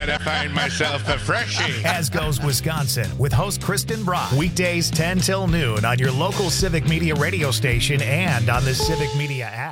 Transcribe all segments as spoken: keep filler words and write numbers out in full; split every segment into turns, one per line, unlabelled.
gotta find myself a freshie.
As goes Wisconsin with host Kristen Brock. Weekdays ten till noon on your local Civic Media radio station and on the Civic Media app.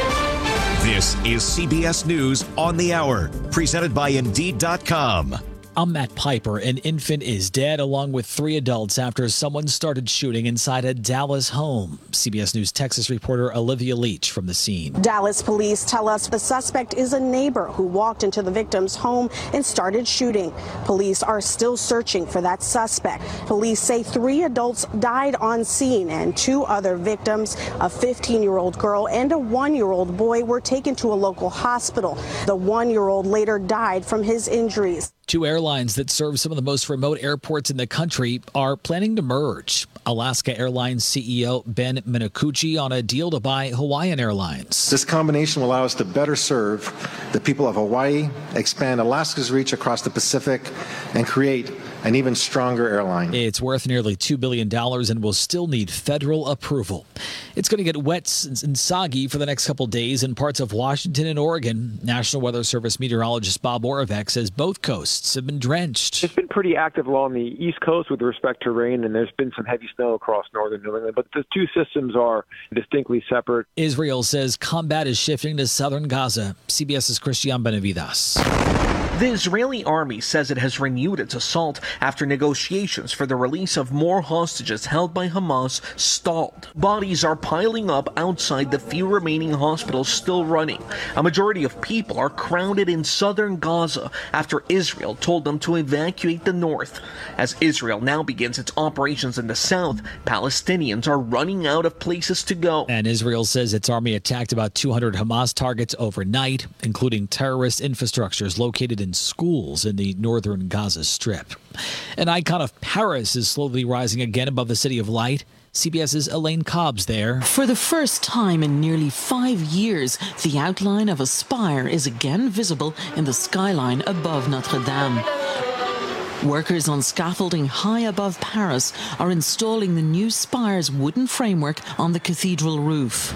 This is C B S News on the Hour, presented by Indeed dot com.
I'm Matt Piper. An infant is dead along with three adults after someone started shooting inside a Dallas home. C B S News Texas reporter Olivia Leach from the scene.
Dallas police tell us the suspect is a neighbor who walked into the victim's home and started shooting. Police are still searching for that suspect. Police say three adults died on scene and two other victims, a fifteen-year-old girl and a one-year-old boy, were taken to a local hospital. The one-year-old later died from his injuries.
Two airlines that serve some of the most remote airports in the country are planning to merge. Alaska Airlines C E O Ben Minicucci on a deal to buy Hawaiian Airlines.
This combination will allow us to better serve the people of Hawaii, expand Alaska's reach across the Pacific, and create an even stronger airline.
It's worth nearly two billion dollars and will still need federal approval. It's going to get wet and soggy for the next couple days in parts of Washington and Oregon. National Weather Service meteorologist Bob Oravec says both coasts have been drenched.
It's been pretty active along the East Coast with respect to rain, and there's been some heavy snow across northern New England, but the two systems are distinctly separate.
Israel says combat is shifting to southern Gaza. CBS's Christian Benavides.
The Israeli army says it has renewed its assault after negotiations for the release of more hostages held by Hamas stalled. Bodies are piling up outside the few remaining hospitals still running. A majority of people are crowded in southern Gaza after Israel told them to evacuate the north. As Israel now begins its operations in the south, Palestinians are running out of places to go.
And Israel says its army attacked about two hundred Hamas targets overnight, including terrorist infrastructures located in schools in the northern Gaza Strip. An icon of Paris is slowly rising again above the City of Light. CBS's Elaine Cobb's there.
For the first time in nearly five years, the outline of a spire is again visible in the skyline above Notre Dame. Workers on scaffolding high above Paris are installing the new spire's wooden framework on the cathedral roof.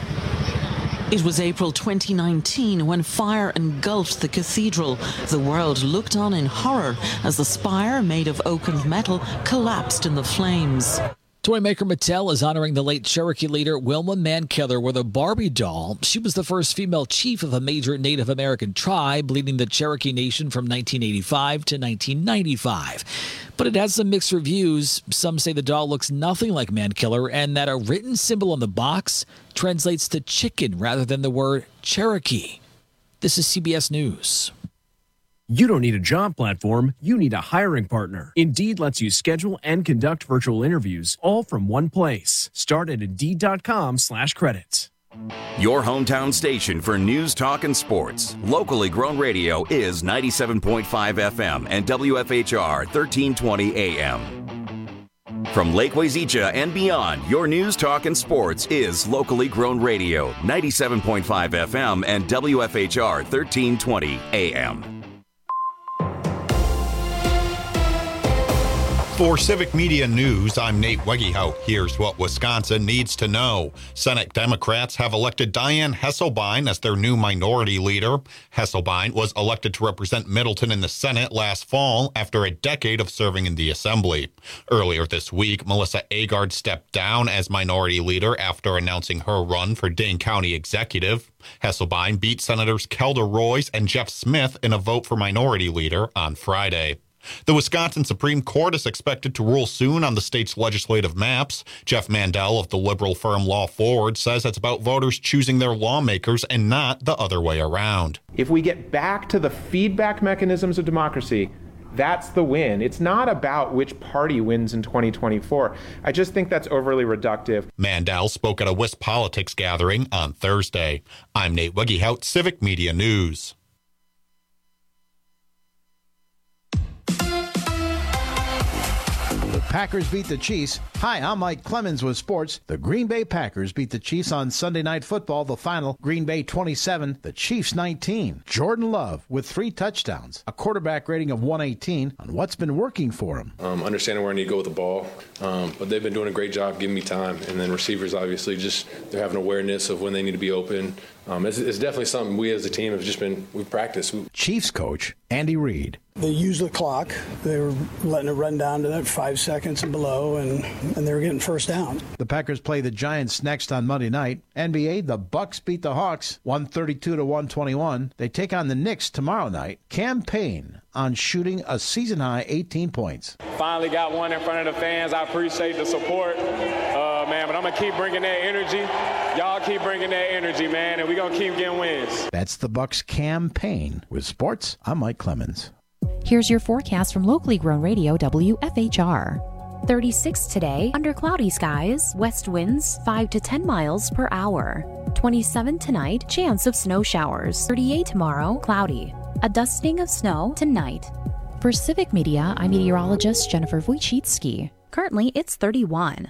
It was April twenty nineteen when fire engulfed the cathedral. The world looked on in horror as the spire, made of oak and metal, collapsed in the flames.
Toy maker Mattel is honoring the late Cherokee leader Wilma Mankiller with a Barbie doll. She was the first female chief of a major Native American tribe, leading the Cherokee Nation from nineteen eighty-five to nineteen ninety-five. But it has some mixed reviews. Some say the doll looks nothing like Mankiller and that a written symbol on the box translates to chicken rather than the word Cherokee. This is C B S News.
You don't need a job platform, you need a hiring partner. Indeed lets you schedule and conduct virtual interviews all from one place. Start at Indeed.com slash credits.
Your hometown station for news, talk, and sports. Locally grown radio is ninety-seven point five F M and W F H R thirteen twenty A M. From Lake Wazeecha and beyond, your news, talk, and sports is locally grown radio, ninety-seven point five F M and W F H R thirteen twenty A M.
For Civic Media News, I'm Nate Wegehout. Here's what Wisconsin needs to know. Senate Democrats have elected Diane Hesselbein as their new minority leader. Hesselbein was elected to represent Middleton in the Senate last fall after a decade of serving in the Assembly. Earlier this week, Melissa Agard stepped down as minority leader after announcing her run for Dane County Executive. Hesselbein beat Senators Kelda Royce and Jeff Smith in a vote for minority leader on Friday. The Wisconsin Supreme Court is expected to rule soon on the state's legislative maps. Jeff Mandel of the liberal firm Law Forward says it's about voters choosing their lawmakers and not the other way around.
If we get back to the feedback mechanisms of democracy, that's the win. It's not about which party wins in twenty twenty-four. I just think that's overly reductive.
Mandel spoke at a Wisp Politics gathering on Thursday. I'm Nate Wegehout, Civic Media News.
Packers beat the Chiefs. Hi, I'm Mike Clemens with sports. The Green Bay Packers beat the Chiefs on Sunday Night Football. The final, Green Bay twenty-seven, the Chiefs nineteen. Jordan Love with three touchdowns, a quarterback rating of one eighteen on what's been working for him.
Um, understanding where I need to go with the ball, um, but they've been doing a great job giving me time. And then receivers, obviously, just they're having awareness of when they need to be open. um, it's, it's definitely something we as a team have just been, we've practiced. We,
Chiefs coach Andy Reid.
They used the clock. They were letting it run down to that five seconds and below, and, and they were getting first down.
The Packers play the Giants next on Monday night. N B A, the Bucks beat the Hawks one thirty-two to one twenty-one. They take on the Knicks tomorrow night. Cam Payne on shooting a season-high eighteen points.
Finally got one in front of the fans. I appreciate the support, uh, man, but I'm going to keep bringing that energy. Y'all keep bringing that energy, man, and we're going to keep getting wins.
That's the Bucks' Cam Payne. With sports, I'm Mike Clemens.
Here's your forecast from locally grown radio W F H R. thirty-six today, under cloudy skies, west winds five to ten miles per hour. twenty-seven tonight, chance of snow showers. thirty-eight tomorrow, cloudy. A dusting of snow tonight. For Civic Media, I'm meteorologist Jennifer Wojcicki. Currently, it's thirty-one.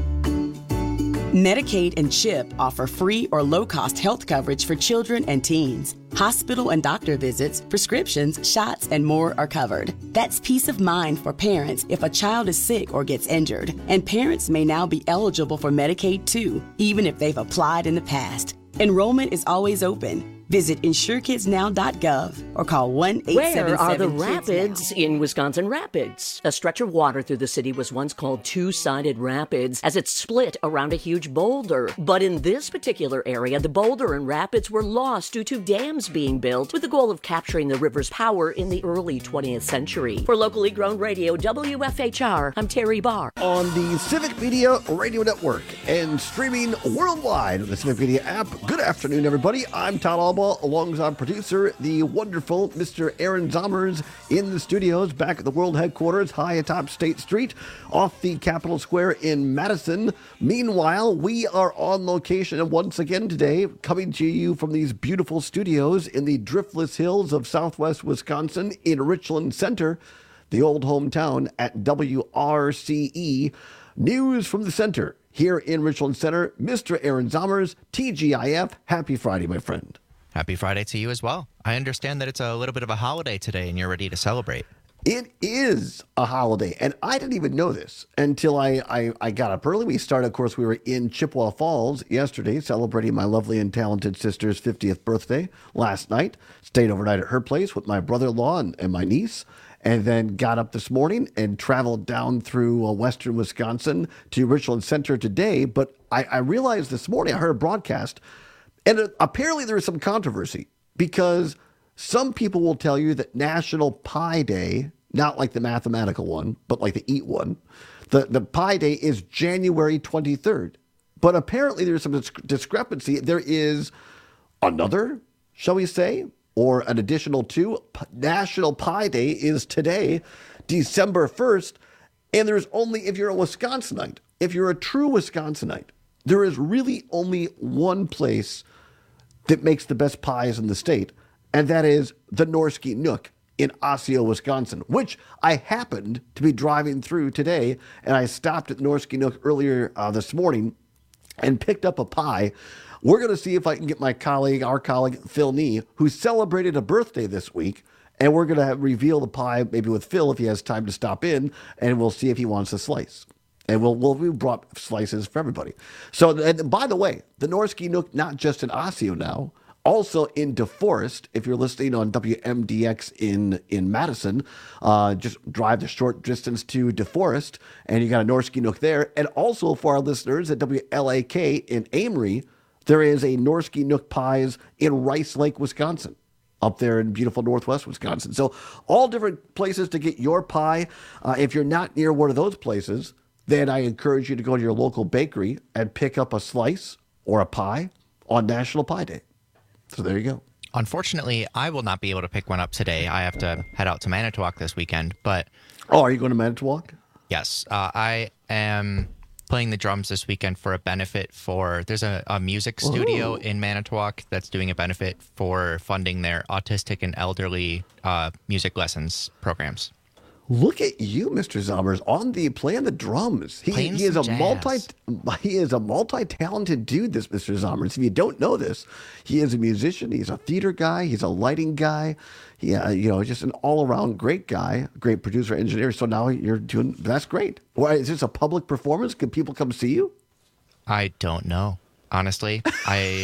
Medicaid and CHIP offer free or low-cost health coverage for children and teens. Hospital and doctor visits, prescriptions, shots, and more are covered. That's peace of mind for parents if a child is sick or gets injured. And parents may now be eligible for Medicaid too, even if they've applied in the past. Enrollment is always open. Visit insure kids now dot gov or call one eight seven seven
Where are the
kids
rapids in Wisconsin Rapids? A stretch of water through the city was once called Two-Sided Rapids as it split around a huge boulder. But in this particular area, the boulder and rapids were lost due to dams being built with the goal of capturing the river's power in the early twentieth century. For locally grown radio W F H R, I'm Terry Barr.
On the Civic Media Radio Network and streaming worldwide on the Civic Media app. Good afternoon, everybody. I'm Todd Albaugh, alongside producer, the wonderful Mister Aaron Zommers, in the studios back at the world headquarters, high atop State Street, off the Capitol Square in Madison. Meanwhile, we are on location once again today, coming to you from these beautiful studios in the driftless hills of southwest Wisconsin in Richland Center, the old hometown at W R C E. News from the center here in Richland Center. Mister Aaron Zommers, T G I F. Happy Friday, my friend.
Happy Friday to you as well. I understand that it's a little bit of a holiday today and you're ready to celebrate.
It is a holiday, and I didn't even know this until I, I, I got up early. We started, of course, we were in Chippewa Falls yesterday celebrating my lovely and talented sister's fiftieth birthday last night. Stayed overnight at her place with my brother-in-law and, and my niece, and then got up this morning and traveled down through uh, western Wisconsin to Richland Center today. But I, I realized this morning, I heard a broadcast, and uh, apparently there is some controversy because some people will tell you that National Pie Day, not like the mathematical one, but like the eat one, the, the Pie Day is January twenty-third. But apparently there's some discrepancy. There is another, shall we say, or an additional two. National Pie Day is today, December first, and there's only, if you're a Wisconsinite, if you're a true Wisconsinite, there is really only one place that makes the best pies in the state, and that is the Norski Nook in Osseo, Wisconsin, which I happened to be driving through today, and I stopped at Norski Nook earlier uh, this morning and picked up a pie. We're going to see if I can get my colleague, our colleague, Phil Nee, who celebrated a birthday this week, and we're going to reveal the pie maybe with Phil if he has time to stop in, and we'll see if he wants a slice. And we'll, we'll, we brought slices for everybody. So, and by the way, the Norski Nook, not just in Osseo now, also in DeForest, if you're listening on W M D X in, in Madison, uh, just drive the short distance to DeForest, and you got a Norski Nook there. And also for our listeners at W L A K in Amory, there is a Norski Nook Pies in Rice Lake, Wisconsin, up there in beautiful northwest Wisconsin. So all different places to get your pie. Uh, if you're not near one of those places, then I encourage you to go to your local bakery and pick up a slice or a pie on National Pie Day. So there you go.
Unfortunately, I will not be able to pick one up today. I have to head out to Manitowoc this weekend. But
oh, are you going to Manitowoc?
Yes, uh, I am playing the drums this weekend for a benefit for. There's a, a music studio Ooh. in Manitowoc that's doing a benefit for funding their autistic and elderly uh, music lessons programs.
Look at you, Mister Zommers, on the playing the drums. He, he is a
jazz.
multi he is a multi-talented dude, this Mister Zommers. If you don't know this, he is a musician, he's a theater guy, he's a lighting guy, he, uh, you know, just an all-around great guy, great producer, engineer. So now you're doing that's great. Why, is this a public performance? Can people come see you?
I don't know. Honestly, I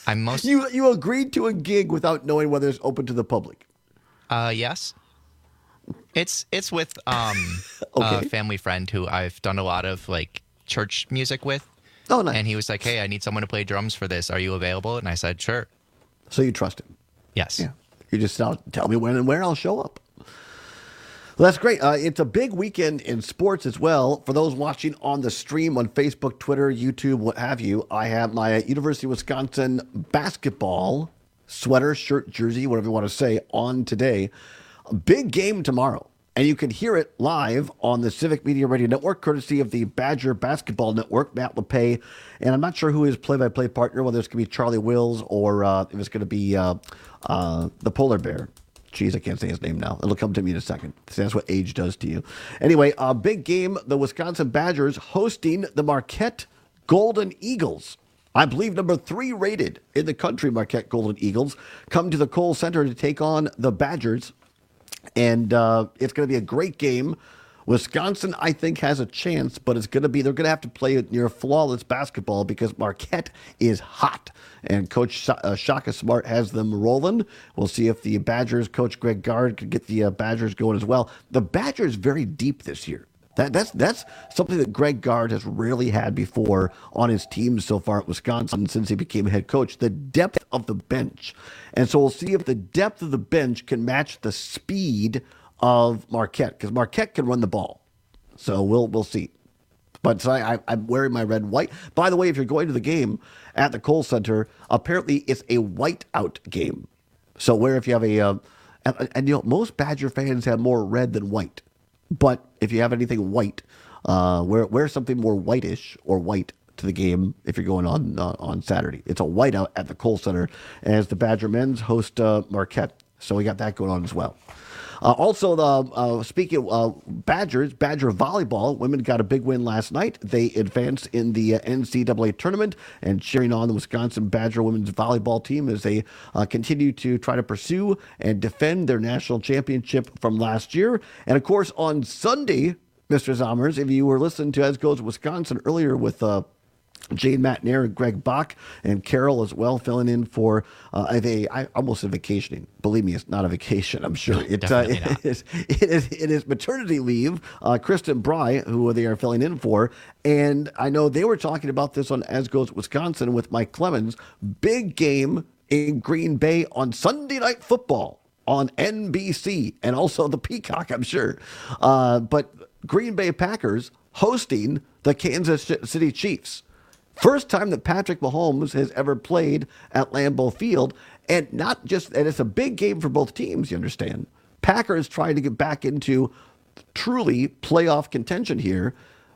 I'm most.
You you agreed to a gig without knowing whether it's open to the public.
Uh, yes. It's it's with um
Okay.
a family friend who I've done a lot of like church music with.
Oh, nice.
And he was like, "Hey, I need someone to play drums for this. Are you available?" And I said, "Sure."
So you trust him?
Yes.
Yeah. You just tell, tell me when and where I'll show up. Well, that's great. Uh, it's a big weekend in sports as well. For those watching on the stream on Facebook, Twitter, YouTube, what have you, I have my University of Wisconsin basketball sweater, shirt, jersey, whatever you want to say, on today. A big game tomorrow. And you can hear it live on the Civic Media Radio Network, courtesy of the Badger Basketball Network, Matt LePay. And I'm not sure who his play-by-play partner, whether it's going to be Charlie Wills or uh, if it's going to be uh, uh, the Polar Bear. Jeez, I can't say his name now. It'll come to me in a second. That's what age does to you. Anyway, a big game, the Wisconsin Badgers hosting the Marquette Golden Eagles. I believe number three rated in the country, Marquette Golden Eagles, come to the Kohl Center to take on the Badgers. And uh, it's going to be a great game. Wisconsin, I think, has a chance, but it's going to be, they're going to have to play near flawless basketball because Marquette is hot. And Coach Sh- uh, Shaka Smart has them rolling. We'll see if the Badgers, Coach Greg Gard, can get the uh, Badgers going as well. The Badgers very deep this year. That, that's that's something that Greg Gard has rarely had before on his team so far at Wisconsin since he became head coach. The depth of the bench. And so we'll see if the depth of the bench can match the speed of Marquette, because Marquette can run the ball. So we'll we'll see. But so I, I, I'm wearing my red and white. By the way, if you're going to the game at the Kohl Center, apparently it's a white-out game. So where if you have a, uh, and, and you know, most Badger fans have more red than white. But if you have anything white, uh, wear, wear something more whitish or white to the game if you're going on uh, on Saturday. It's a whiteout at the Kohl Center as the Badger men's host uh, Marquette. So we got that going on as well. Uh, also, the, uh, speaking of uh, Badgers, Badger volleyball, women got a big win last night. They advanced in the uh, N C double A tournament and cheering on the Wisconsin Badger women's volleyball team as they uh, continue to try to pursue and defend their national championship from last year. And, of course, on Sunday, Mister Zommers, if you were listening to As Goes Wisconsin earlier with uh, Jane Matnair and Greg Bach and Carol as well, filling in for uh, a, I almost said vacationing. Believe me, it's not a vacation, I'm sure. It, uh, it, is, it, is, it is maternity leave. Uh, Kristen Bry, who they are filling in for. And I know they were talking about this on As Goes Wisconsin with Mike Clemens. Big game in Green Bay on Sunday Night Football on N B C and also the Peacock, I'm sure. Uh, but Green Bay Packers hosting the Kansas City Chiefs. First time that Patrick Mahomes has ever played at Lambeau Field, and not just, and it's a big game for both teams, you understand. Packers trying to get back into truly playoff contention here.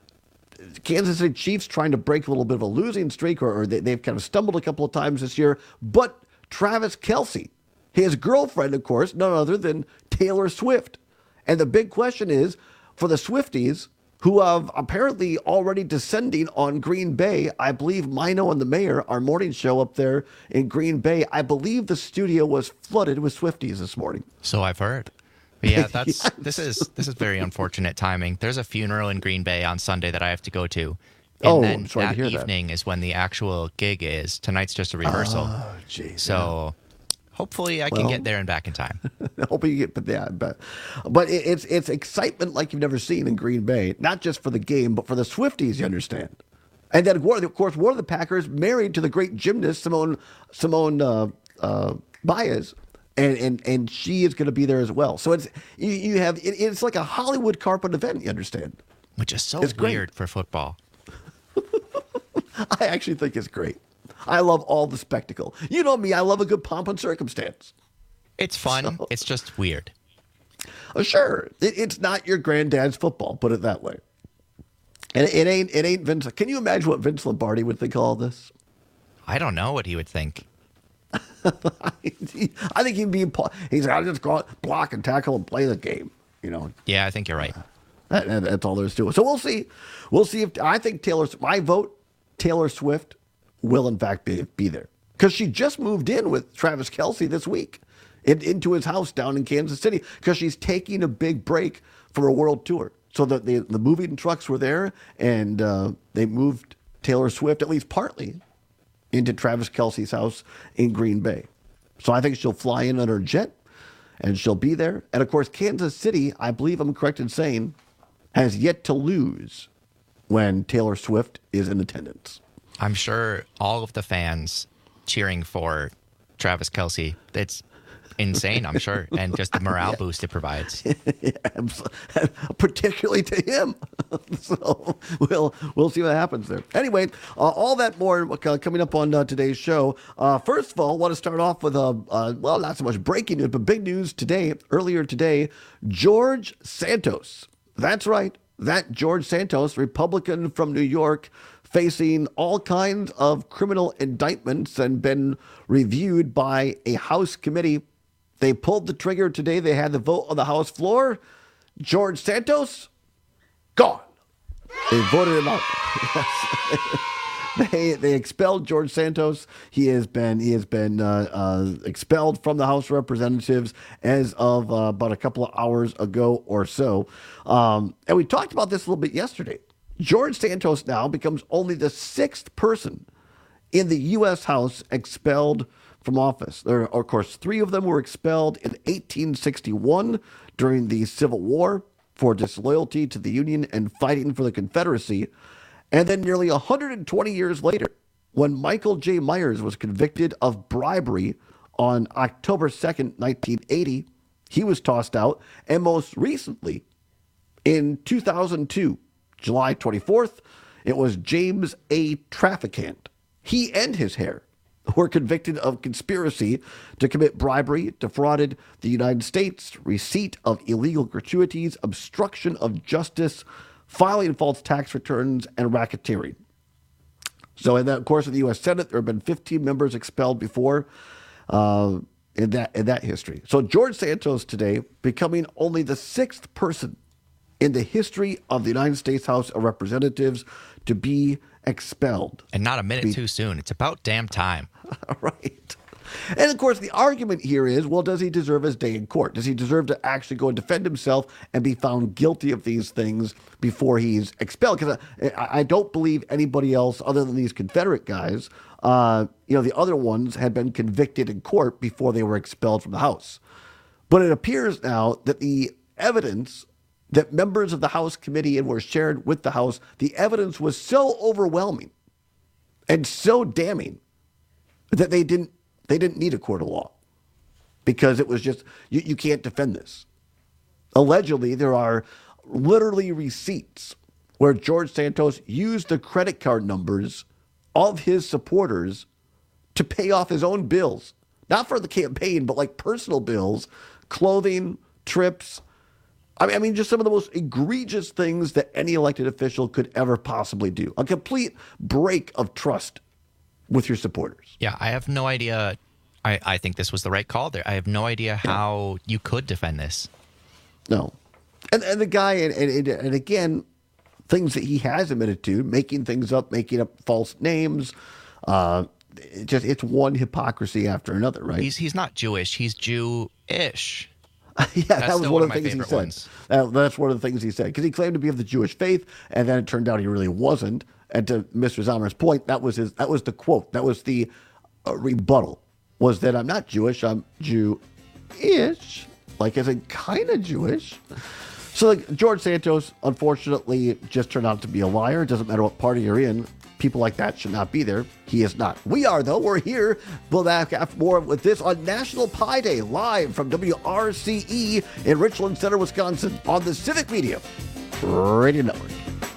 Kansas City Chiefs trying to break a little bit of a losing streak, or, or they, they've kind of stumbled a couple of times this year. But Travis Kelce, his girlfriend, of course, none other than Taylor Swift. And the big question is, for the Swifties, who have apparently already descending on Green Bay. I believe Mino and the Mayor, our morning show up there in Green Bay, I believe the studio was flooded with Swifties this morning.
So I've heard. But yeah, that's yes. this is this is very unfortunate timing. There's a funeral in Green Bay on Sunday that I have to go to. And
oh,
then
I'm sorry
that
to hear
evening
that.
is when the actual gig is. Tonight's just a rehearsal.
Oh, geez.
So hopefully I
well,
can get there and back in time.
Hopefully you get, but yeah, but, but it, it's it's excitement like you've never seen in Green Bay, not just for the game, but for the Swifties, you understand. And then, of course, one of the Packers married to the great gymnast Simone Simone uh, uh, Biles, and and and she is going to be there as well. So it's you, you have it, it's like a Hollywood carpet event, you understand?
Which is so
it's
weird
great.
for football.
I actually think it's great. I love all the spectacle. You know me, I love a good pomp and circumstance.
It's fun.
So,
it's just weird.
Uh, sure. It, it's not your granddad's football, put it that way. And it, it ain't it ain't Vince. Can you imagine what Vince Lombardi would think of all this?
I don't know what he would think.
I think he'd be, he's got to just go out, block and tackle and play the game, you know.
Yeah, I think you're right.
That, that, that's all there is to it. So we'll see. We'll see if, I think Taylor, my vote, Taylor Swift will in fact be, be there. Because she just moved in with Travis Kelce this week in, into his house down in Kansas City because she's taking a big break for a world tour. So the, the, the moving trucks were there and uh, they moved Taylor Swift, at least partly, into Travis Kelce's house in Green Bay. So I think she'll fly in on her jet, and she'll be there. And, of course, Kansas City, I believe I'm correct in saying, has yet to lose when Taylor Swift is in attendance.
I'm sure all of the fans cheering for Travis Kelce, it's insane, I'm sure, and just the morale yeah. boost it provides.
Yeah, particularly to him. So we'll we'll see what happens there. Anyway, uh, all that more uh, coming up on uh, today's show. Uh, first of all, I want to start off with, a uh, well, not so much breaking news, but big news today, earlier today. George Santos. That's right. That George Santos, Republican from New York, facing all kinds of criminal indictments and been reviewed by a House committee. They pulled the trigger today. They had the vote on the House floor. George Santos, gone. They voted him out. Yes. they they expelled George Santos. He has been he has been uh, uh, expelled from the House of Representatives as of uh, about a couple of hours ago or so. Um, and we talked about this a little bit yesterday. George Santos now becomes only the sixth person in the U S House expelled from office. There are, of course, three of them were expelled in eighteen sixty-one during the Civil War for disloyalty to the Union and fighting for the Confederacy. And then nearly one hundred twenty years later, when Michael J. Myers was convicted of bribery on October second, nineteen eighty, he was tossed out. And most recently, in two thousand two, July twenty-fourth, it was James A. Trafficant. He and his heir were convicted of conspiracy to commit bribery, defrauded the United States, receipt of illegal gratuities, obstruction of justice, filing false tax returns, and racketeering. So in the course of the U S Senate, there have been fifteen members expelled before uh, in that in that history. So George Santos today becoming only the sixth person in the history of the United States House of Representatives to be expelled.
And not a minute
be-
too soon. It's about damn time.
Right. And of course, the argument here is, well, does he deserve his day in court? Does he deserve to actually go and defend himself and be found guilty of these things before he's expelled? Because I, I don't believe anybody else other than these Confederate guys, uh, you know, the other ones had been convicted in court before they were expelled from the House. But it appears now that the evidence that members of the House committee and were shared with the House, the evidence was so overwhelming and so damning that they didn't they didn't need a court of law, because it was just, you, you can't defend this. Allegedly, there are literally receipts where George Santos used the credit card numbers of his supporters to pay off his own bills, not for the campaign, but like personal bills, clothing, trips. I mean, I mean, just some of the most egregious things that any elected official could ever possibly do. A complete break of trust with your supporters.
Yeah, I have no idea. I, I think this was the right call there. I have no idea how you could defend this.
No. And, and the guy, and, and, and again, things that he has admitted to, making things up, making up false names. Uh, it just it's one hypocrisy after another, right?
He's he's not Jewish. He's Jew-ish.
yeah,
that's
that was one of the things he said.
Ones.
Uh, that's one of the things he said, because he claimed to be of the Jewish faith, and then it turned out he really wasn't. And to Mister Zomer's point, that was his. That was the quote. That was the uh, rebuttal. Was that I'm not Jewish. I'm Jew-ish, like as in kind of Jewish. So like, George Santos, unfortunately, just turned out to be a liar. It doesn't matter what party you're in. People like that should not be there. He is not. We are, though. We're here. We'll have more with this on National Pie Day, live from W R C E in Richland Center, Wisconsin, on the Civic Media Radio Network.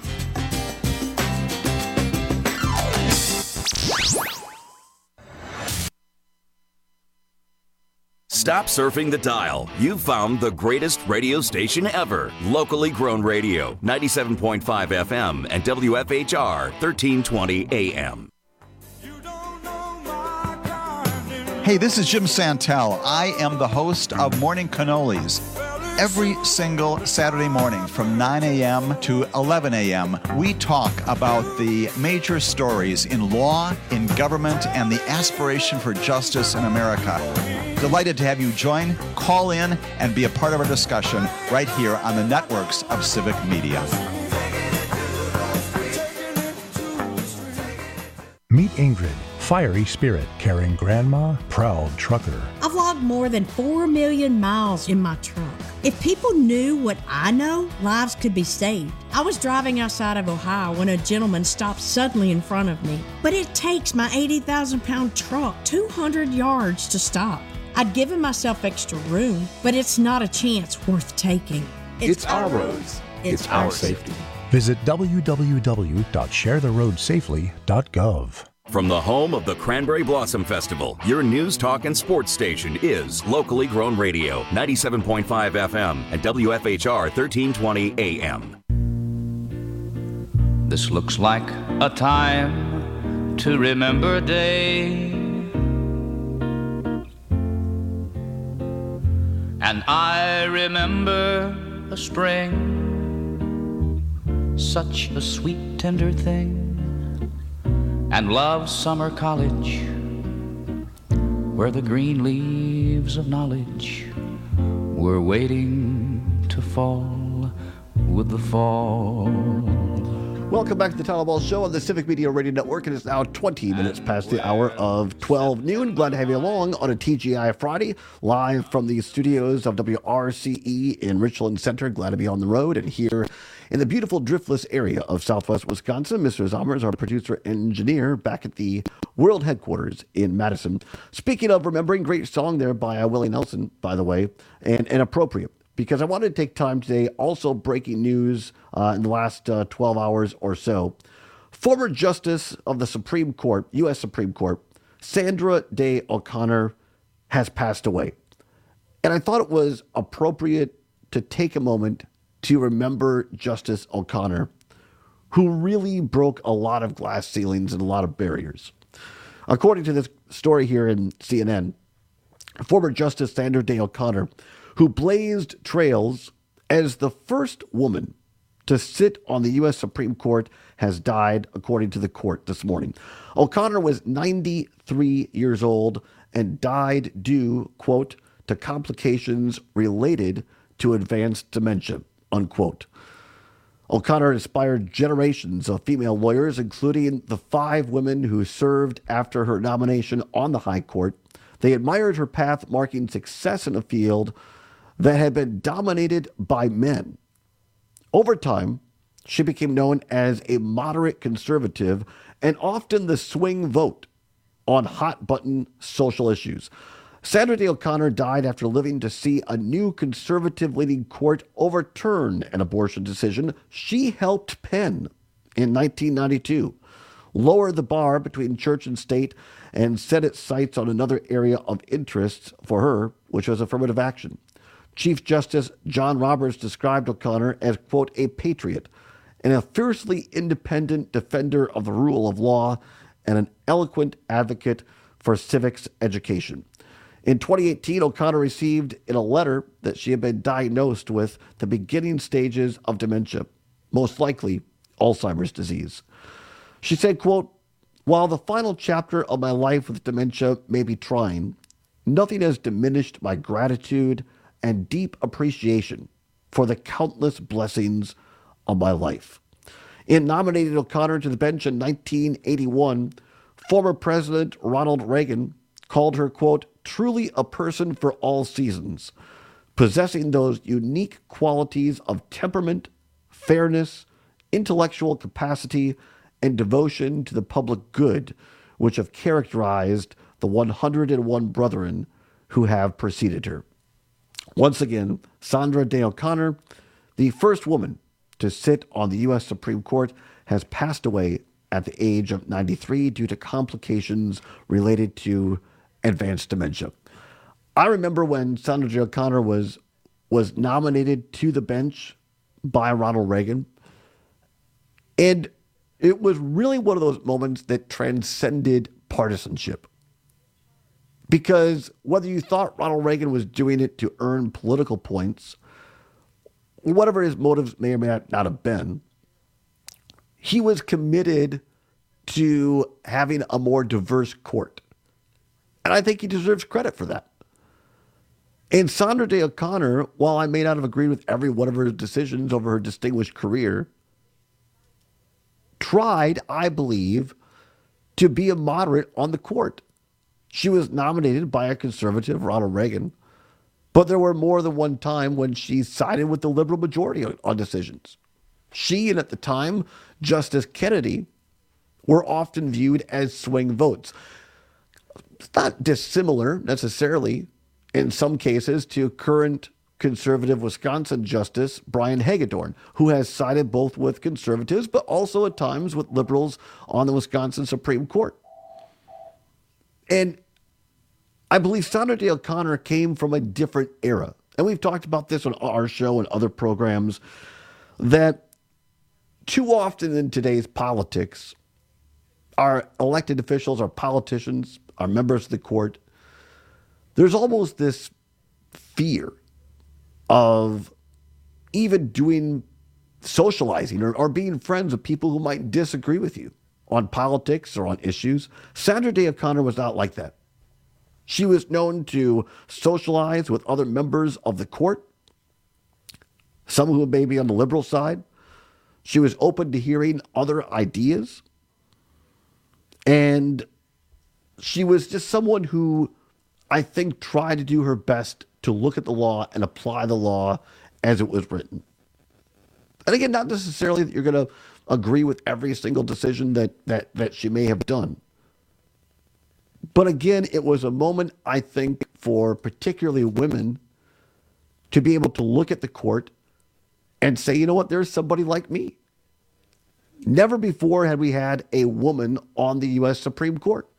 Stop surfing the dial. You've found the greatest radio station ever. Locally grown radio, ninety-seven point five F M and W F H R, thirteen twenty A M.
Hey, this is Jim Santel. I am the host of Morning Cannolis. Every single Saturday morning from nine a.m. to eleven a.m., we talk about the major stories in law, in government, and the aspiration for justice in America. Delighted to have you join, call in, and be a part of our discussion right here on the networks of Civic Media.
Meet Ingrid,
fiery spirit carrying Grandma, proud trucker.
I've logged more than four million miles in my truck. If people knew what I know, lives could be saved. I was driving outside of Ohio when a gentleman stopped suddenly in front of me. But it takes my eighty thousand pound truck two hundred yards to stop. I'd given myself extra room, but it's not a chance worth taking.
It's, it's our roads. It's, it's our, our safety.
Visit w w w dot share the road safely dot gov.
From the home of the Cranberry Blossom Festival, your news, talk, and sports station is Locally Grown Radio, ninety-seven point five F M and W F H R thirteen twenty A M.
This looks like a time to remember a day, and I remember a spring, such a sweet, tender thing, and love summer college, where the green leaves of knowledge were waiting to fall with the fall.
Welcome back to the Tyler Ball Show on the Civic Media Radio Network. It is now twenty minutes past the hour of twelve noon. Glad to have you along on a T G I Friday, live from the studios of W R C E in Richland Center. Glad to be on the road and here in the beautiful Driftless area of southwest Wisconsin. Mister Zomer is our producer engineer back at the world headquarters in Madison. Speaking of remembering, great song there by uh, Willie Nelson, by the way, and, and appropriate, because I wanted to take time today, also breaking news uh, in the last uh, twelve hours or so. Former Justice of the Supreme Court, U S Supreme Court, Sandra Day O'Connor, has passed away. And I thought it was appropriate to take a moment to remember Justice O'Connor, who really broke a lot of glass ceilings and a lot of barriers. According to this story here in C N N, former Justice Sandra Day O'Connor, who blazed trails as the first woman to sit on the U S Supreme Court, has died, according to the court this morning. O'Connor was ninety-three years old and died due, quote, to complications related to advanced dementia, unquote. O'Connor inspired generations of female lawyers, including the five women who served after her nomination on the High Court. They admired her path, marking success in a field that had been dominated by men. Over time, she became known as a moderate conservative and often the swing vote on hot-button social issues. Sandra Day O'Connor died after living to see a new conservative-leaning court overturn an abortion decision she helped pen in nineteen ninety-two, lower the bar between church and state, and set its sights on another area of interest for her, which was affirmative action. Chief Justice John Roberts described O'Connor as, quote, a patriot and a fiercely independent defender of the rule of law and an eloquent advocate for civics education. In twenty eighteen, O'Connor received in a letter that she had been diagnosed with the beginning stages of dementia, most likely Alzheimer's disease. She said, quote, while the final chapter of my life with dementia may be trying, nothing has diminished my gratitude and deep appreciation for the countless blessings of my life. In nominating O'Connor to the bench in nineteen eighty-one, former President Ronald Reagan called her, quote, truly a person for all seasons, possessing those unique qualities of temperament, fairness, intellectual capacity, and devotion to the public good, which have characterized the one hundred and one brethren who have preceded her. Once again, Sandra Day O'Connor, the first woman to sit on the U S Supreme Court, has passed away at the age of ninety-three due to complications related to advanced dementia. I remember when Sandra Day O'Connor was, was nominated to the bench by Ronald Reagan, and it was really one of those moments that transcended partisanship. Because whether you thought Ronald Reagan was doing it to earn political points, whatever his motives may or may not have been, he was committed to having a more diverse court. And I think he deserves credit for that. And Sandra Day O'Connor, while I may not have agreed with every one of her decisions over her distinguished career, tried, I believe, to be a moderate on the court. She was nominated by a conservative, Ronald Reagan, but there were more than one time when she sided with the liberal majority on, on decisions. She and at the time, Justice Kennedy, were often viewed as swing votes. It's not dissimilar necessarily in some cases to current conservative Wisconsin Justice Brian Hagedorn, who has sided both with conservatives but also at times with liberals on the Wisconsin Supreme Court. And I believe Sandra Day O'Connor came from a different era. And we've talked about this on our show and other programs, that too often in today's politics, our elected officials, our politicians, our members of the court, there's almost this fear of even doing socializing or, or being friends with people who might disagree with you on politics or on issues. Sandra Day O'Connor was not like that. She was known to socialize with other members of the court, some who may be on the liberal side. She was open to hearing other ideas. And she was just someone who I think tried to do her best to look at the law and apply the law as it was written. And again, not necessarily that you're going to agree with every single decision that, that, that she may have done. But again, it was a moment, I think, for particularly women to be able to look at the court and say, you know what, there's somebody like me. Never before had we had a woman on the U S Supreme Court.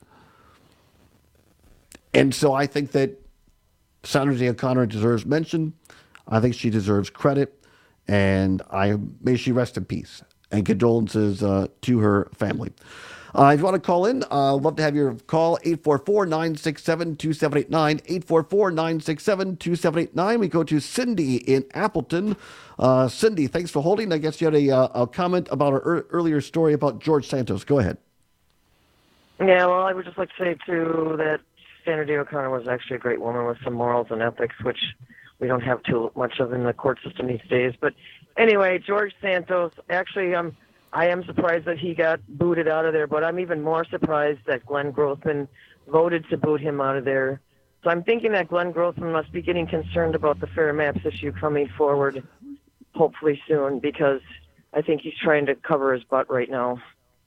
And so I think that Sandra Day O'Connor deserves mention. I think she deserves credit. And I may she rest in peace. And condolences uh, to her family. Uh, if you want to call in, I'd uh, love to have your call, eight four four, nine six seven, two seven eight nine, eight four four, nine six seven, two seven eight nine. We go to Cindy in Appleton. Uh, Cindy, thanks for holding. I guess you had a, uh, a comment about our er- earlier story about George Santos. Go ahead.
Yeah, well, I would just like to say, too, that Sandra Day O'Connor was actually a great woman with some morals and ethics, which we don't have too much of in the court system these days. But anyway, George Santos, actually, um, I am surprised that he got booted out of there, but I'm even more surprised that Glenn Grothman voted to boot him out of there. So I'm thinking that Glenn Grothman must be getting concerned about the Fair Maps issue coming forward, hopefully soon, because I think he's trying to cover his butt right now.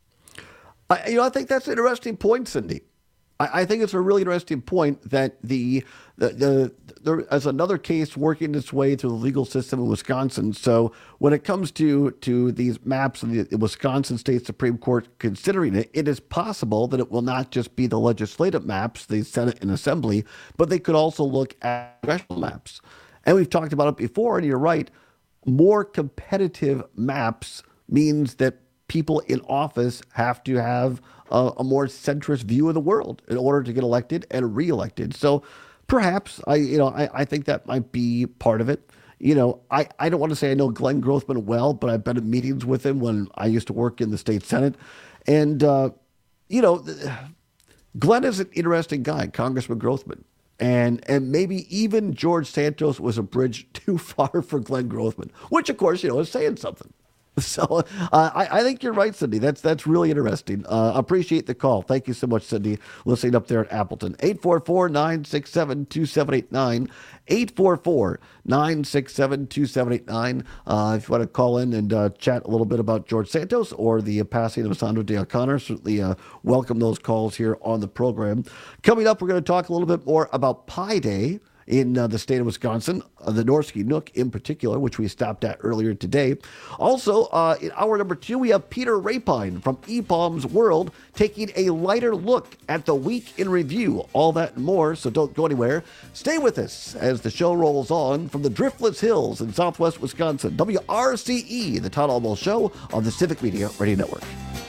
I, you know, I think that's an interesting point, Cindy. I, I think it's a really interesting point that the, the, the there is another case working its way through the legal system in Wisconsin. So when it comes to, to these maps and the, the Wisconsin State Supreme Court considering it, it is possible that it will not just be the legislative maps, the Senate and Assembly, but they could also look at congressional maps. And we've talked about it before, and you're right, more competitive maps means that people in office have to have a, a more centrist view of the world in order to get elected and reelected. So perhaps I, you know, I, I think that might be part of it. You know, I, I don't want to say I know Glenn Grothman well, but I've been in meetings with him when I used to work in the state Senate. And, uh, you know, Glenn is an interesting guy, Congressman Grothman. And and maybe even George Santos was a bridge too far for Glenn Grothman, which, of course, you know, is saying something. So uh, I, I think you're right, Cindy. That's that's really interesting. Uh, appreciate the call. Thank you so much, Cindy, listening up there at Appleton. eight four four, nine six seven, two seven eight nine. eight four four, nine six seven, two seven eight nine. Uh, if you want to call in and uh, chat a little bit about George Santos or the uh, passing of Sandra Day O'Connor, certainly uh, welcome those calls here on the program. Coming up, we're going to talk a little bit more about Pi Day in uh, the state of Wisconsin, uh, the Norski Nook in particular, which we stopped at earlier today. Also, uh, in hour number two, we have Peter Rapine from E P A M's World taking a lighter look at the week in review. All that and more, so don't go anywhere. Stay with us as the show rolls on from the Driftless Hills in southwest Wisconsin. W R C E, the Todd Almo Show on the Civic Media Radio Network.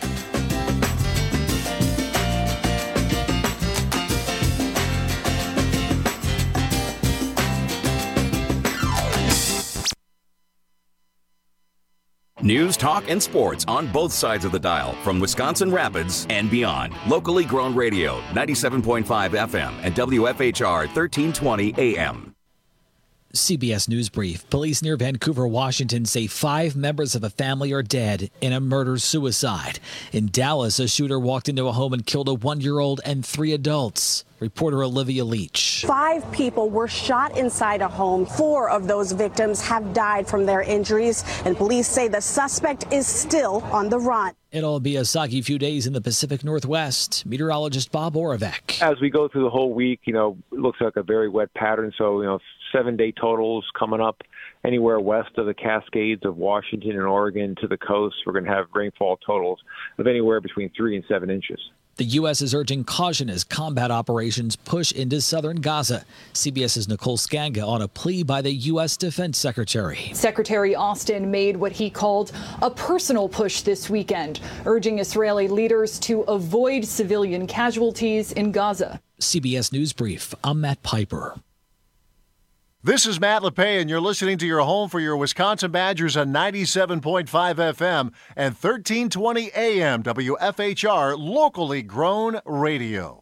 News, talk, and sports on both sides of the dial from Wisconsin Rapids and beyond. Locally grown radio, ninety-seven point five F M and W F H R thirteen twenty A M.
C B S News Brief. Police near Vancouver, Washington say five members of a family are dead in a murder-suicide. In Dallas, a shooter walked into a home and killed a one-year-old and three adults. Reporter Olivia Leach.
Five people were shot inside a home. Four of those victims have died from their injuries, and police say the suspect is still on the run.
It'll be a soggy few days in the Pacific Northwest. Meteorologist Bob Oravec.
As we go through the whole week, you know, it looks like a very wet pattern. So, you know, seven-day totals coming up anywhere west of the Cascades of Washington and Oregon to the coast. We're going to have rainfall totals of anywhere between three and seven inches.
The U S is urging caution as combat operations push into southern Gaza. CBS's Nicole Skanga on a plea by the U S Defense Secretary.
Secretary Austin made what he called a personal push this weekend, urging Israeli leaders to avoid civilian casualties in Gaza.
C B S News Brief. I'm Matt Piper.
This is Matt LePay, and you're listening to your home for your Wisconsin Badgers on ninety-seven point five F M and thirteen twenty A M W F H R, locally grown radio.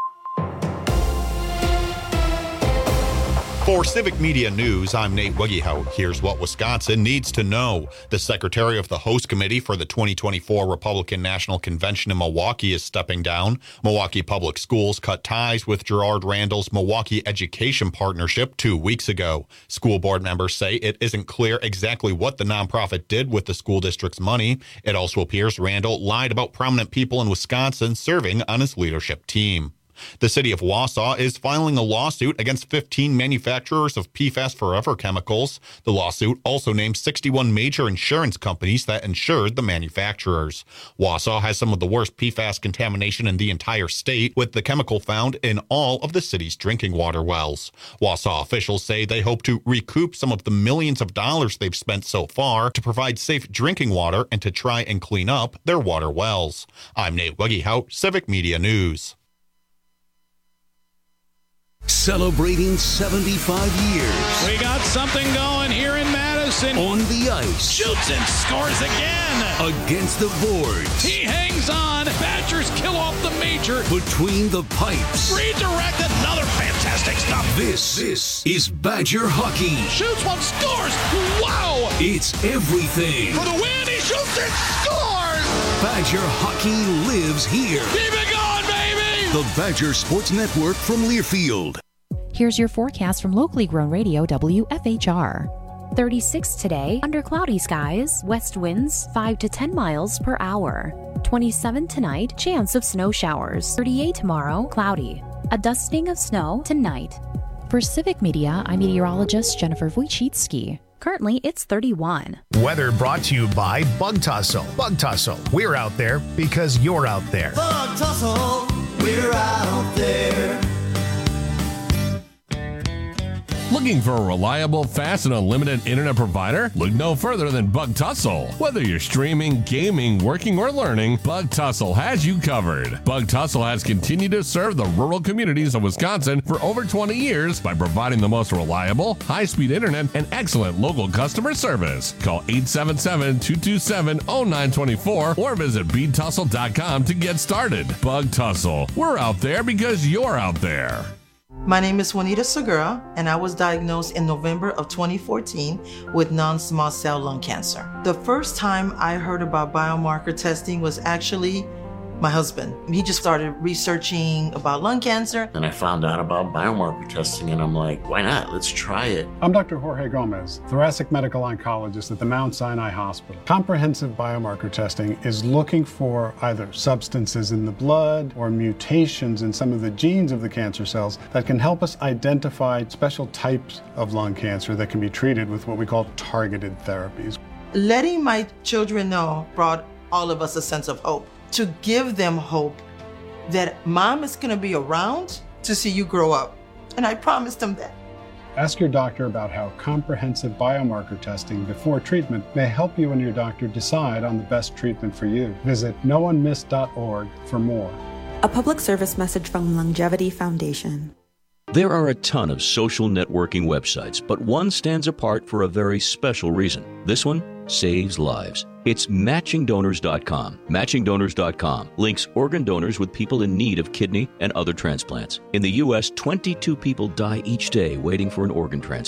For Civic Media News, I'm Nate Wiggyhout. Here's what Wisconsin needs to know. The secretary of the host committee for the twenty twenty-four Republican National Convention in Milwaukee is stepping down. Milwaukee Public Schools cut ties with Gerard Randall's Milwaukee Education Partnership two weeks ago. School board members say it isn't clear exactly what the nonprofit did with the school district's money. It also appears Randall lied about prominent people in Wisconsin serving on his leadership team. The city of Wausau is filing a lawsuit against fifteen manufacturers of P FAS Forever chemicals. The lawsuit also names sixty-one major insurance companies that insured the manufacturers. Wausau has some of the worst P FAS contamination in the entire state, with the chemical found in all of the city's drinking water wells. Wausau officials say they hope to recoup some of the millions of dollars they've spent so far to provide safe drinking water and to try and clean up their water wells. I'm Nate Wiggyhout, Civic Media News.
Celebrating seventy-five years.
We got something going here in Madison.
On the ice.
Shoots and scores again.
Against the boards.
He hangs on. Badgers kill off the major.
Between the pipes.
Redirect, another fantastic stop.
This, this is Badger hockey.
Shoots one, scores. Wow.
It's everything.
For the win, he shoots and scores.
Badger hockey lives here.
Keep it going, baby.
The Badger Sports Network from Learfield.
Here's your forecast from locally grown radio W F H R. thirty-six today, under cloudy skies, west winds five to ten miles per hour. twenty-seven tonight, chance of snow showers. thirty-eight tomorrow, cloudy. A dusting of snow tonight. For Civic Media, I'm meteorologist Jennifer Wojcicki. Currently, it's thirty-one.
Weather brought to you by Bug Tussle. Bug Tussle. We're out there because you're out there.
Bug Tussle. We're out there.
Looking for a reliable, fast, and unlimited internet provider? Look no further than Bug Tussle. Whether you're streaming, gaming, working, or learning, Bug Tussle has you covered. Bug Tussle has continued to serve the rural communities of Wisconsin for over twenty years by providing the most reliable, high-speed internet and excellent local customer service. Call eight seven seven, two two seven, zero nine two four or visit bead tussle dot com to get started. Bug Tussle. We're out there because you're out there.
My name is Juanita Segura, and I was diagnosed in November of twenty fourteen with non-small cell lung cancer. The first time I heard about biomarker testing was actually my husband. He just started researching about lung cancer.
Then I found out about biomarker testing, and I'm like, why not? Let's try it.
I'm Doctor Jorge Gomez, thoracic medical oncologist at the Mount Sinai Hospital. Comprehensive biomarker testing is looking for either substances in the blood or mutations in some of the genes of the cancer cells that can help us identify special types of lung cancer that can be treated with what we call targeted therapies.
Letting my children know brought all of us a sense of hope. To give them hope that mom is going to be around to see you grow up. And I promised them that.
Ask your doctor about how comprehensive biomarker testing before treatment may help you and your doctor decide on the best treatment for you. Visit no one missed dot org for more.
A public service message from Longevity Foundation.
There are a ton of social networking websites, but one stands apart for a very special reason. This one saves lives. It's matching donors dot com. matching donors dot com links organ donors with people in need of kidney and other transplants. In the U S, twenty-two people die each day waiting for an organ transplant.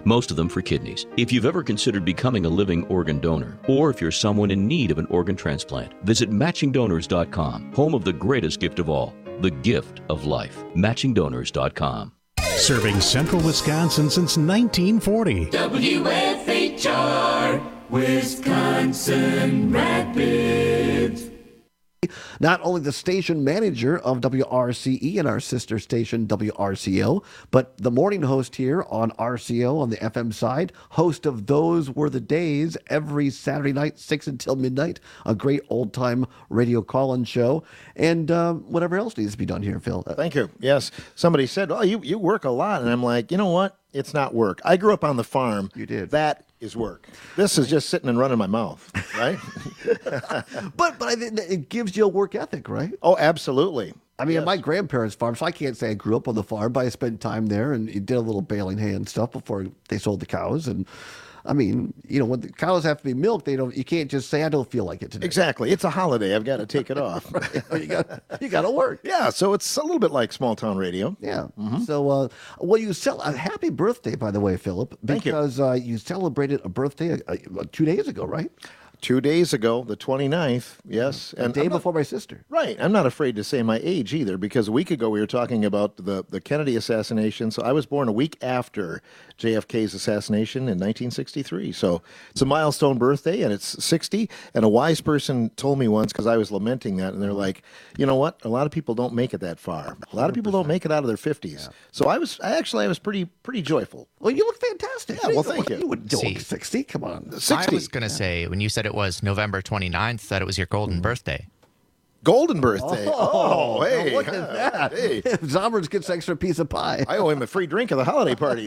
most of them for kidneys. If you've ever considered becoming a living organ donor, or if you're someone in need of an organ transplant, visit matching donors dot com, home of the greatest gift of all, the gift of life. matching donors dot com.
Serving central Wisconsin since nineteen forty.
W F H R, Wisconsin Rapids.
Not only the station manager of W R C E and our sister station W R C O, but the morning host here on R C O on the F M side, host of Those Were the Days every Saturday night, six until midnight, a great old-time radio call-in show, and uh, whatever else needs to be done here, Phil.
Thank you. Yes, somebody said, oh, you, you work a lot, and I'm like, you know what? It's not work. I grew up on the farm.
You did.
That is work. This is just sitting and running my mouth, right?
but but I think it gives you a work ethic, right?
Oh, absolutely.
I mean,
Yes.
at my grandparents' farm, so I can't say I grew up on the farm, but I spent time there and did a little baling hay and stuff before they sold the cows. And I mean, you know, when the cows have to be milked, they don't. You can't just say I don't feel like it today.
Exactly. It's a holiday. I've got to take it off.
you got you got to work.
Yeah. So it's a little bit like small town radio.
Yeah. So, uh, well, you cel- a happy birthday, by the way, Philip,
Thank you.
because uh, you celebrated a birthday uh, uh, two days ago, right?
Two days ago, the twenty-ninth, yes.
The
And
day
I'm not-
before my sister.
Right. I'm not afraid to say my age either, because a week ago we were talking about the, the Kennedy assassination. So I was born a week after J F K's assassination in nineteen sixty-three. So it's a milestone birthday, and it's sixty. And a wise person told me once, because I was lamenting that, and they're like, you know what? A lot of people don't make it that far. A lot of people don't make it out of their fifties. So I was, I actually, I was pretty pretty joyful.
Well, you look fantastic.
Yeah, well, thank you.
You would do
See,
sixty. Come on.
I was going to say, when you said it was November twenty-ninth, that it was your golden birthday.
Golden birthday. Oh, hey.
look at
huh,
that.
Hey.
Zombers gets extra piece of pie.
I owe him a free drink at the holiday party.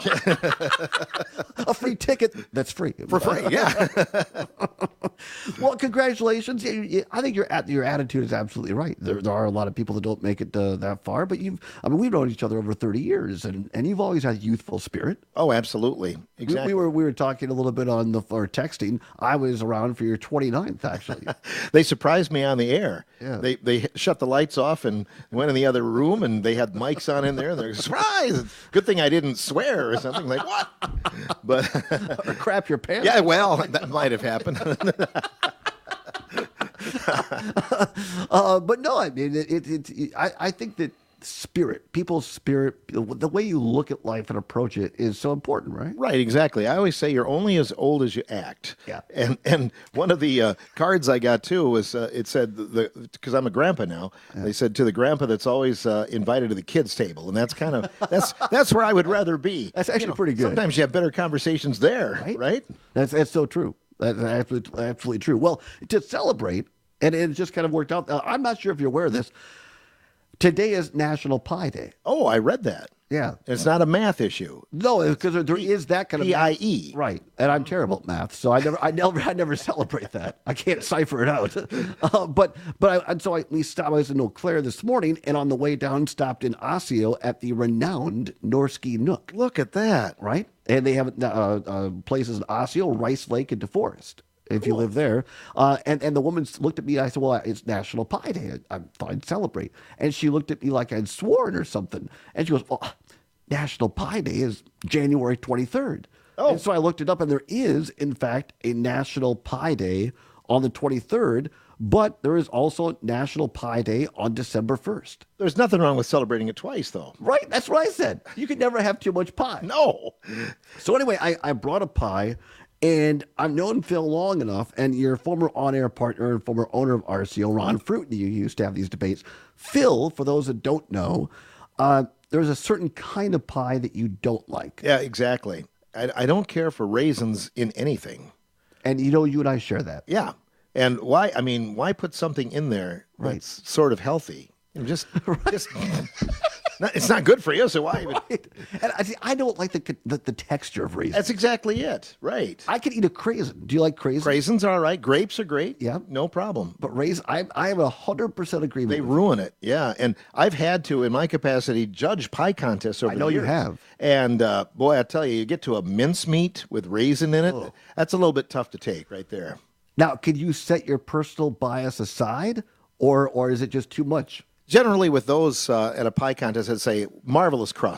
A free ticket that's free.
For free, yeah.
Well, congratulations. You- you- I think your at- your attitude is absolutely right. There, there are a lot of people that don't make it uh, that far, but you've, I mean, we've known each other over thirty years, and, and you've always had youthful spirit.
Oh, absolutely.
We-
Exactly.
We, were we were talking a little bit on the or texting. I was around for your twenty-ninth, actually.
They surprised me on the air.
Yeah.
They they shut the lights off and went in the other room, and they had mics on in there. And they're surprised. Good thing I didn't swear or something like what. But
or crap your pants.
yeah, well, that might have happened.
uh, but no, I mean, it, it, it, it- I, I think that spirit, people's spirit, the way you look at life and approach it is so important, right?
Right, exactly. I always say you're only as old as you act.
Yeah.
And and one of the uh, cards I got too was uh, it said the because I'm a grandpa now. They said to the grandpa that's always uh, invited to the kids table, and that's kind of that's that's where I would rather be.
That's actually
You know,
pretty good.
Sometimes you have better conversations there, right? right?
That's that's so true. That's absolutely, absolutely true. Well, to celebrate, and it just kind of worked out. Uh, I'm not sure if you're aware of this. Today is National Pie Day.
Oh, I read that.
Yeah.
It's not a math issue.
No, because there is that kind of
P I E.
Right, and I'm terrible at math, so I never, I never, I never celebrate that. I can't cipher it out. Uh, but, but I, and so I, we stopped. I was in Eau Claire this morning, and on the way down, stopped in Osseo at the renowned Norski Nook.
Look at that.
Right, and they have uh, uh, places in Osseo, Rice Lake, and DeForest. If you live there, uh, and and the woman looked at me. I said, "Well, it's National Pie Day. I, I thought I'd celebrate." And she looked at me like I'd sworn or something. And she goes, "Well, National Pie Day is January twenty-third." Oh. And so I looked it up, and there is, in fact, a National Pie Day on the twenty-third. But there is also National Pie Day on December first.
There's nothing wrong with celebrating it twice, though.
Right? That's what I said. You can never have too much pie.
No.
So anyway, I, I brought a pie. And I've known Phil long enough, and your former on-air partner and former owner of R C O, Ron Fruit, and you used to have these debates. Phil, for those that don't know, uh, there's a certain kind of pie that you don't like.
Yeah, exactly. I, I don't care for raisins in anything.
And you know, you and I share that.
Yeah. And why, I mean, why put something in there
Right.
that's sort of healthy? You know, just, just not, it's not good for you, so why even?
Right. And I, see, I don't like the, the the texture of raisins.
That's exactly it. Right.
I could eat a craisin. Do you like craisins?
Raisins are all right. Grapes are great.
Yeah.
No problem.
But raisin, I, I have a hundred percent agreement.
They
with you.
ruin it. Yeah. And I've had to, in my capacity, judge pie contests over
I know
the
you
years.
have.
And uh, boy, I tell you, you get to a mincemeat with raisin in it.
Oh.
That's a little bit tough to take right there.
Now, could you set your personal bias aside, or or is it just too much?
Generally, with those uh, at a pie contest, I'd say marvelous crust.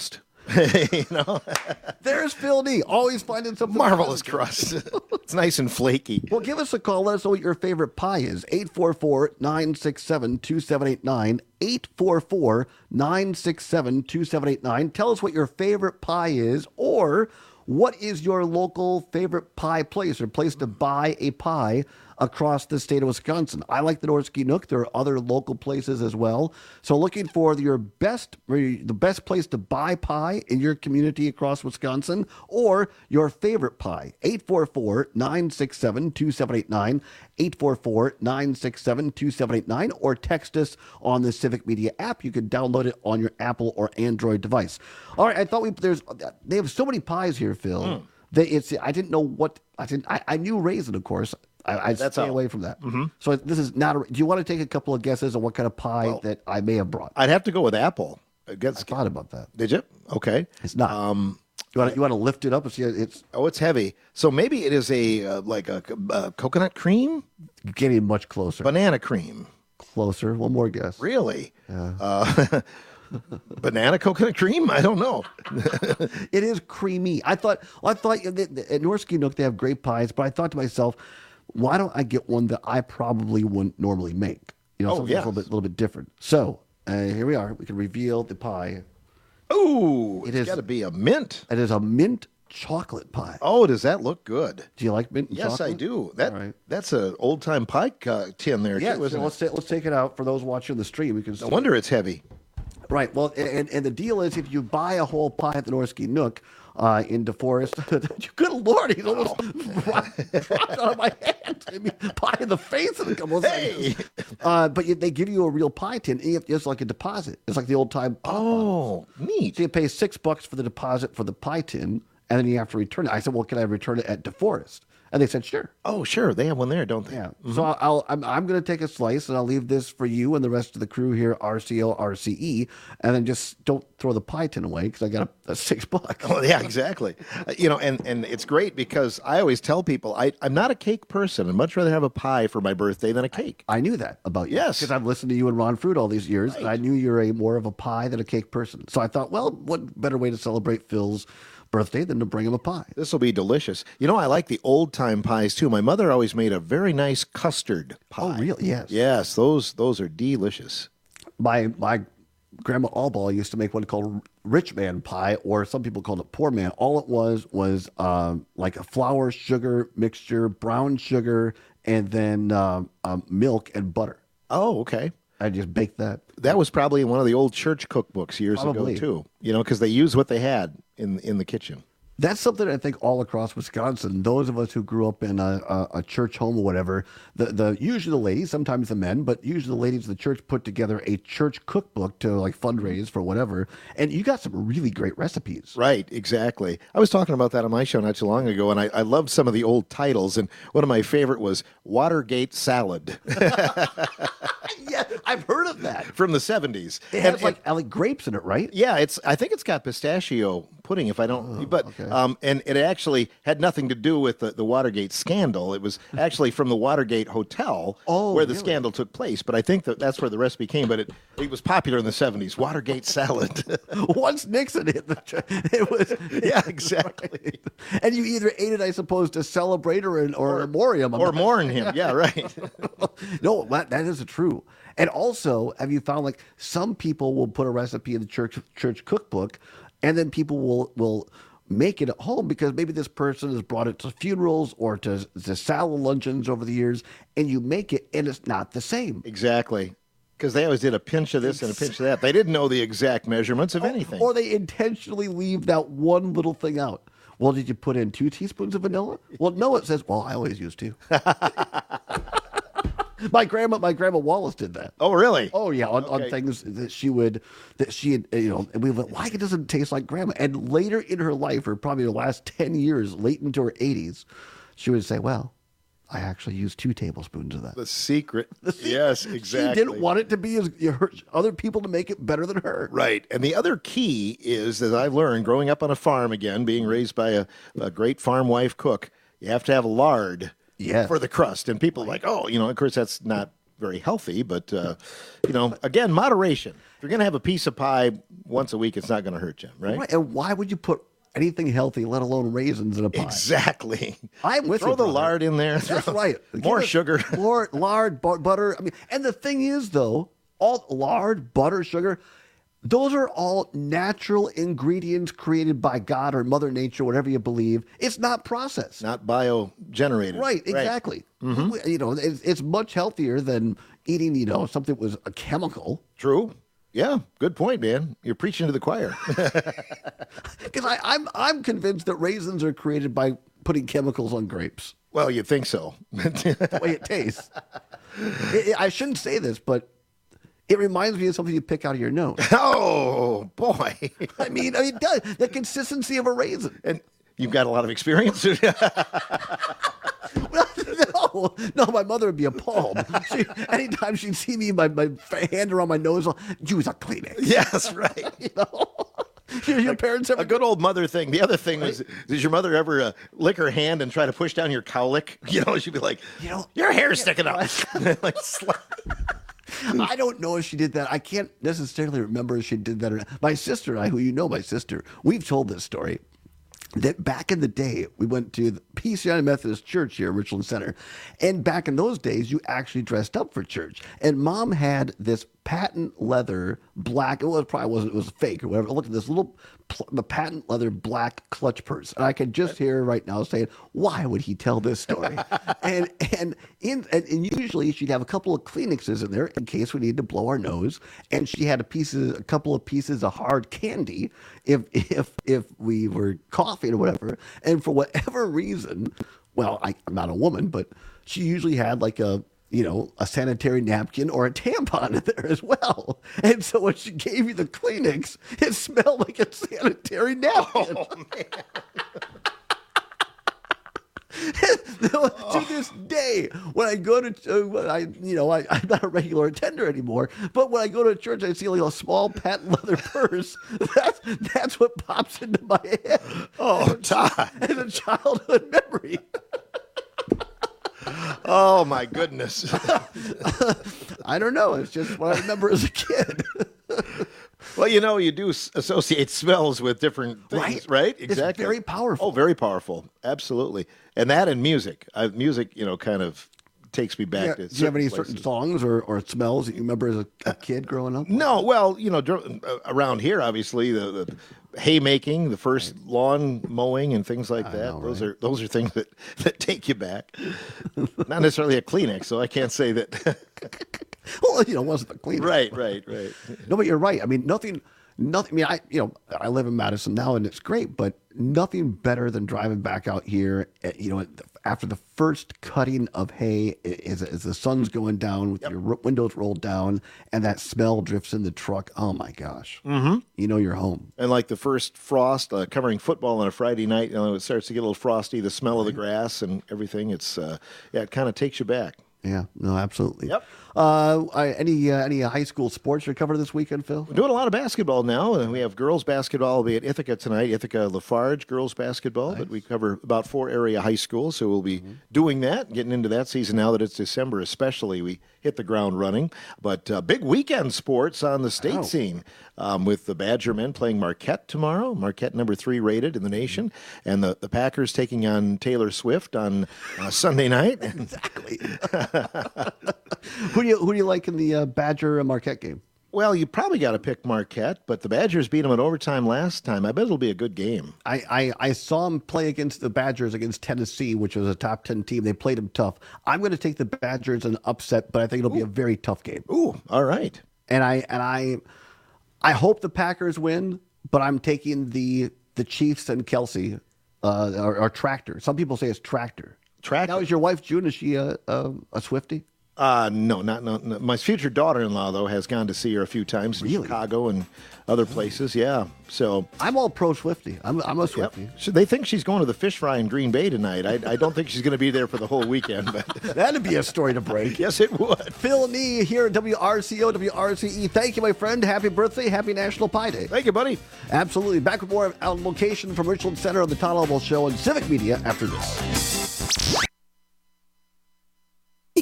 you know,
there's Phil D. Always finding something
marvelous
positive.
crust. It's nice and flaky.
Well, give us a call. Let us know what your favorite pie is. eight four four, nine six seven, two seven eight nine. eight four four, nine six seven, two seven eight nine. Tell us what your favorite pie is, or what is your local favorite pie place or place to buy a pie across the state of Wisconsin. I like the Norski Nook. There are other local places as well. So looking for your best, the best place to buy pie in your community across Wisconsin, or your favorite pie. eight four four, nine six seven, two seven eight nine, eight four four, nine six seven, two seven eight nine, or text us on the Civic Media app. You can download it on your Apple or Android device. All right, I thought we there's they have so many pies here, Phil. Mm. They, it's I didn't know what I didn't I, I knew raisin, of course. I, I'd
That's
stay
all.
away from that.
Mm-hmm.
So this is not. A, do you want to take a couple of guesses on what kind of pie
Well,
that I may have brought?
I'd have to go with apple. I, guess,
I thought about that.
Did you? Okay.
It's not.
Um,
you want to, you want to lift it up and see it's.
Oh, it's heavy. So maybe it is a uh, like a uh, coconut cream,
Getting much closer.
banana cream.
Closer. One more guess.
Really?
Yeah.
Uh, banana coconut cream? I don't know.
It is creamy. I thought. Well, I thought at Norski Nook they have great pies, but I thought to myself, why don't I get one that I probably wouldn't normally make? You know,
Oh,
something
yes.
that's a little bit, little bit different. So uh, here we are. We can reveal the pie.
Ooh,
It
it's
is-
got to be a mint.
It is a mint chocolate pie.
Oh, does that look good?
Do you like mint and
Yes,
chocolate?
I do. That
All right.
that's an old time pie uh, tin there
Yeah,
too,
so
isn't
let's
it?
ta- let's take it out for those watching the stream. We can
No wonder it's heavy.
Right. Well, and, and the deal is, if you buy a whole pie at the Norski Nook uh, in DeForest, good Lord, he's almost dropped, dropped out of my hand. I mean, pie in the face in a couple of
Hey!
seconds. Uh, but you, they give you a real pie tin. And you have, it's like a deposit. It's like the old time.
Oh, neat.
So you pay six bucks for the deposit for the pie tin, and then you have to return it. I said, well, can I return it at DeForest? And they said, sure.
Oh, sure. They have one there, don't they?
Yeah. So I'll, I'll I'm, I'm going to take a slice, and I'll leave this for you and the rest of the crew here, R C O, R C E, and then just don't throw the pie tin away because I got a, a six bucks.
Oh, yeah, exactly. Uh, you know, and, and it's great because I always tell people I, I'm not a cake person. I'd much rather have a pie for my birthday than a cake.
I knew that about you.
Yes.
Because I've listened to you and Ron Fruit all these years, and I knew you're a more of a pie than a cake person. So I thought, well, what better way to celebrate Phil's birthday than to bring him a pie?
This will be delicious. You know, I like the old time pies too. My mother always made a very nice custard pie.
Oh, really? Yes.
Yes, those those are delicious.
My my grandma Allball used to make one called rich man pie, or some people called it poor man. All it was was um, like a flour sugar mixture, brown sugar, and then um, um, milk and butter.
Oh, okay.
I just baked that.
That was probably in one of the old church cookbooks years
Probably.
ago too. You know, because they used what they had in in the kitchen.
That's something I think all across Wisconsin, those of us who grew up in a, a, a church home or whatever, the, the usually the ladies, sometimes the men, but usually the ladies of the church put together a church cookbook to like fundraise for whatever. And you got some really great recipes.
Right, exactly. I was talking about that on my show not too long ago, and I, I loved some of the old titles, and one of my favorite was Watergate Salad
Yeah, I've heard of that.
from the seventies.
It has
And-
like, like grapes in it, right?
Yeah, it's. I think it's got pistachio pudding, if I don't.
Oh,
but um, and it actually had nothing to do with the, the Watergate scandal. It was actually from the Watergate Hotel
Oh,
where the
really?
scandal took place. But I think that that's where the recipe came. But it it was popular in the seventies. Watergate salad.
Once Nixon hit the, tr- it was
yeah, exactly.
and you either ate it, I suppose, to celebrate or or, or memoriam
Or mourn him. Yeah, right.
No, that, that is true. And also, have you found like some people will put a recipe in the church church cookbook, and then people will will make it at home because maybe this person has brought it to funerals or to, to salad luncheons over the years, and you make it and it's not the same.
Exactly. Because they always did a pinch of this and a pinch of that. They didn't know the exact measurements of anything.
Or they intentionally leave that one little thing out. Well, did you put in two teaspoons of vanilla? Well, no, it says, well, I always use two. My grandma, my grandma Wallace did that.
Oh, really?
Oh, yeah, on, on
Okay.
things that she would, that she had, you know, and we went, why it doesn't taste like grandma? And later in her life, or probably the last ten years, late into her eighties, she would say, well, I actually used two tablespoons of that.
The secret. Yes, exactly.
She didn't want it to be as her, other people to make it better than her.
Right. And the other key is, as I've learned growing up on a farm again, being raised by a, a great farm wife cook, you have to have lard
Yeah.
for the crust. And people are like, oh, you know, of course, that's not very healthy. But, uh, you know, again, moderation. If you're going to have a piece of pie once a week, it's not going to hurt you, right?
Right. And why would you put anything healthy, let alone raisins in a pie?
Exactly.
I'm with
Throw
you.
the
brother.
lard in there.
That's
throw
right.
More
Give it
sugar.
More lard, bu- butter. I mean, and the thing is, though, all lard, butter, sugar, those are all natural ingredients created by God or Mother Nature, whatever you believe. It's not processed.
Not bio-generated.
Right, exactly.
Mm-hmm.
You know, it's, it's much healthier than eating, you know, something that was a chemical.
True. Yeah, good point, man. You're preaching to the choir.
Because I'm, I'm convinced that raisins are created by putting chemicals on grapes.
Well, you think so.
The way it tastes. It, it, I shouldn't say this, but it reminds me of something you pick out of your nose.
Oh, boy.
I mean, I mean, it does. The consistency of a raisin.
And you've got a lot of experience?
no, no, my mother would be appalled. She, anytime she'd see me, my, my hand around my nose, use a Kleenex.
Yes, right.
You know? Your, your parents ever...
A good old mother thing. The other thing was, did your mother ever uh, lick her hand and try to push down your cowlick? You know, she'd be like,
you know,
your hair's sticking up. Like,
I don't know if she did that. I can't necessarily remember if she did that or not. My sister and I, who you know, my sister, we've told this story. That back in the day, we went to the P C I Methodist Church here in Richland Center. And back in those days, you actually dressed up for church. And Mom had this patent leather black, well, it probably wasn't, it was fake or whatever. Look at this little the patent leather black clutch purse. And I can just hear her right now saying, why would he tell this story? and and, in, and and usually she'd have a couple of Kleenexes in there in case we needed to blow our nose. And she had a piece of, a couple of pieces of hard candy if if if we were coughing or whatever. And for whatever reason, well, I, I'm not a woman, but she usually had like a, you know, a sanitary napkin or a tampon in there as well. And so when she gave you the Kleenex, it smelled like a sanitary napkin. Oh, man. To this day, when I go to, uh, when I, you know, I, I'm not a regular attender anymore, but when I go to church, I see like a small patent leather purse. That's that's what pops into my head.
Oh, Todd.
As a childhood memory.
Oh, my goodness.
I don't know. It's just what I remember as a kid.
Well, you know, you do associate smells with different things, right? right? Exactly.
It's very powerful.
Oh, very powerful. Absolutely. And that and music. Uh, music, you know, kind of takes me back
yeah,
to
do you have any
places.
certain songs or, or smells that you remember as a, a kid growing up?
No, well, you know, dr- around here, obviously, the, the haymaking, the first right. lawn mowing and things like that. Know, those right? are those are things that, that take you back. Not necessarily a Kleenex, so I can't say that.
Well, you know, it wasn't a Kleenex.
Right, right, right.
No, but you're right. I mean, nothing, nothing. I mean, I, you know, I live in Madison now, and it's great, but nothing better than driving back out here, at, you know, after the first cutting of hay, as, as the sun's going down with yep. your windows rolled down, and that smell drifts in the truck. Oh my gosh!
Mm-hmm.
You know you're home.
And like the first frost uh, covering football on a Friday night, you know, it starts to get a little frosty. The smell of the grass and everything. It's uh, yeah, it kind of takes you back.
Yeah, no, absolutely.
Yep.
Uh, I, any uh, any high school sports you're covering this weekend, Phil?
We're doing a lot of basketball now. And we have girls basketball. We'll be at Ithaca tonight, Ithaca Lafarge girls basketball. Nice. But we cover about four area high schools, so we'll be mm-hmm. doing that, getting into that season now that it's December especially. We hit the ground running. But uh, big weekend sports on the state oh. scene um, with the Badger men playing Marquette tomorrow. Marquette number three rated in the nation. Mm-hmm. And the, the Packers taking on Taylor Swift on uh, Sunday night.
Exactly. Who do you who do you like in the uh, Badger Marquette game?
Well, you probably got to pick Marquette, but the Badgers beat them in overtime last time. I bet it'll be a good game.
I, I, I saw them play against the Badgers against Tennessee, which was a top ten team. They played them tough. I'm going to take the Badgers in an upset, but I think it'll Ooh. be a very tough game.
Ooh, all right.
And I and I I hope the Packers win, but I'm taking the the Chiefs and Kelsey uh, or, or Tractor. Some people say it's Tractor.
Tractor.
Now, is your wife June? Is she a a, a Swiftie?
Uh, no, not no, no. My future daughter-in-law, though, has gone to see her a few times in really? Chicago and other places. Yeah, so
I'm all pro Swiftie. I'm, I'm a Swiftie.
Yep. So they think she's going to the fish fry in Green Bay tonight. I, I don't think she's going to be there for the whole weekend. But
that'd be a story to break.
Yes, it would.
Phil Nee here at W R C O, W R C E. Thank you, my friend. Happy birthday. Happy National Pie Day.
Thank you, buddy.
Absolutely. Back with more on location from Richland Center on the Todd Elwell Show and Civic Media after this.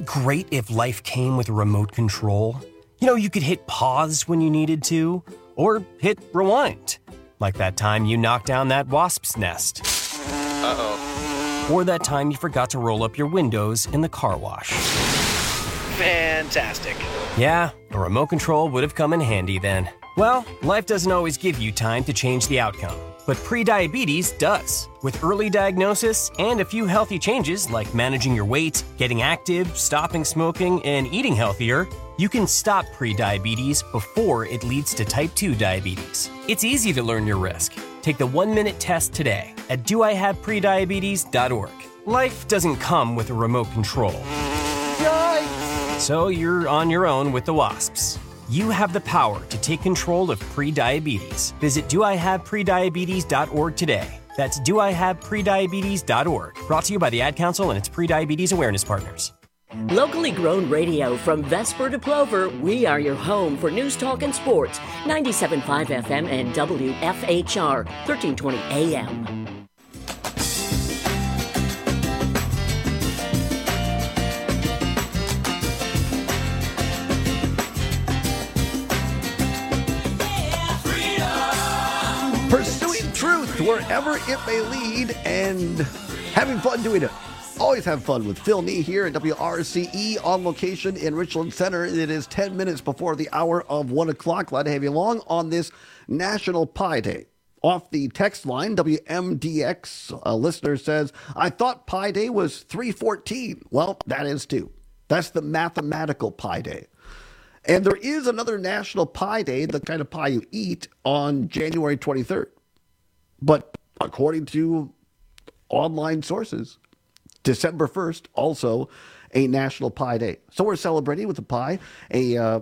it great if life came with a remote control? You know, you could hit pause when you needed to, or hit rewind. Like that time you knocked down that wasp's nest.
Uh-oh.
Or that time you forgot to roll up your windows in the car wash.
Fantastic.
Yeah, a remote control would have come in handy then. Well, life doesn't always give you time to change the outcome, but prediabetes does. With early diagnosis and a few healthy changes like managing your weight, getting active, stopping smoking, and eating healthier, you can stop prediabetes before it leads to type two diabetes. It's easy to learn your risk. Take the one-minute test today at do I have prediabetes dot org. Life doesn't come with a remote control. Yikes! So you're on your own with the wasps. You have the power to take control of prediabetes. Visit do I have prediabetes dot org today. That's do I have prediabetes dot org. Brought to you by the Ad Council and its Prediabetes Awareness Partners.
Locally grown radio from Vesper to Plover, we are your home for news, talk, and sports. ninety-seven point five F M and W F H R, thirteen twenty A M.
Pursuing truth wherever it may lead and having fun doing it. Always have fun with Phil Nee here at W R C E on location in Richland Center. It is ten minutes before the hour of one o'clock. Glad to have you along on this National Pie Day. Off the text line, W M D X, a listener says, I thought Pie Day was three fourteen. Well, that is too. That's the mathematical Pie Day. And there is another National Pie Day, the kind of pie you eat, on January twenty-third. But according to online sources, December first, also a National Pie Day. So we're celebrating with a pie, a uh,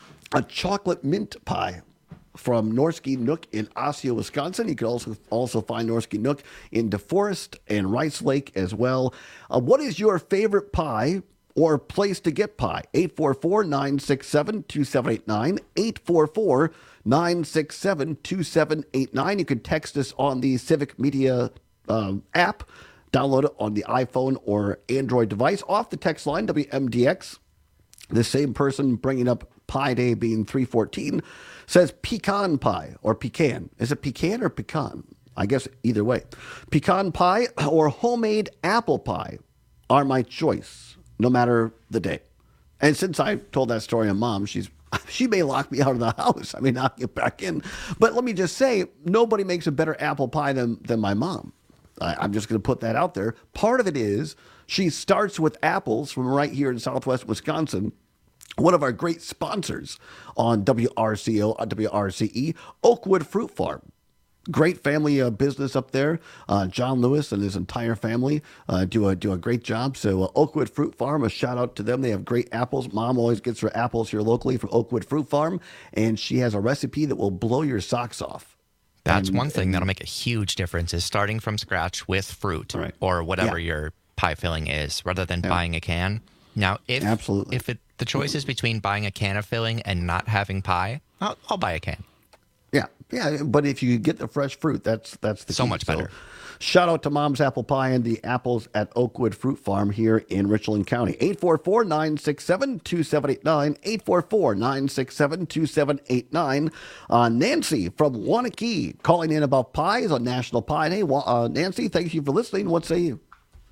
a chocolate mint pie from Norski Nook in Osseo, Wisconsin. You can also also find Norski Nook in DeForest and Rice Lake as well. Uh, what is your favorite pie or place to get pie? eight four four, nine six seven, two seven eight nine, eight four four, nine six seven, two seven eight nine. You can text us on the Civic Media um, app. Download it on the iPhone or Android device. Off the text line, W M D X, the same person bringing up Pie Day being three fourteen, says pecan pie or pecan. Is it pecan or pecan? I guess either way. Pecan pie or homemade apple pie are my choice, no matter the day. And since I told that story to Mom, she's she may lock me out of the house. I may not get back in. But let me just say, nobody makes a better apple pie than, than my mom. I'm just going to put that out there. Part of it is she starts with apples from right here in Southwest Wisconsin. One of our great sponsors on W R C O, on W R C E, Oakwood Fruit Farm. Great family uh, business up there. Uh, John Lewis and his entire family uh, do a do a great job. So uh, Oakwood Fruit Farm, a shout out to them. They have great apples. Mom always gets her apples here locally from Oakwood Fruit Farm, and she has a recipe that will blow your socks off.
That's
and,
one thing
and,
that'll make a huge difference is starting from scratch with fruit right. or whatever yeah. your pie filling is, rather than yeah. buying a can. Now, if Absolutely. if it, the choice is between buying a can of filling and not having pie, I'll, I'll buy a can.
Yeah, yeah, but if you get the fresh fruit, that's that's the
so
key.
much better. So,
shout out to Mom's Apple Pie and the apples at Oakwood Fruit Farm here in Richland County. eight four four, nine six seven, two seven eight nine, eight four four, nine six seven, two seven eight nine. Uh, Nancy from Wanakee calling in about pies on National Pie Day. Uh, Nancy, thank you for listening. What say you?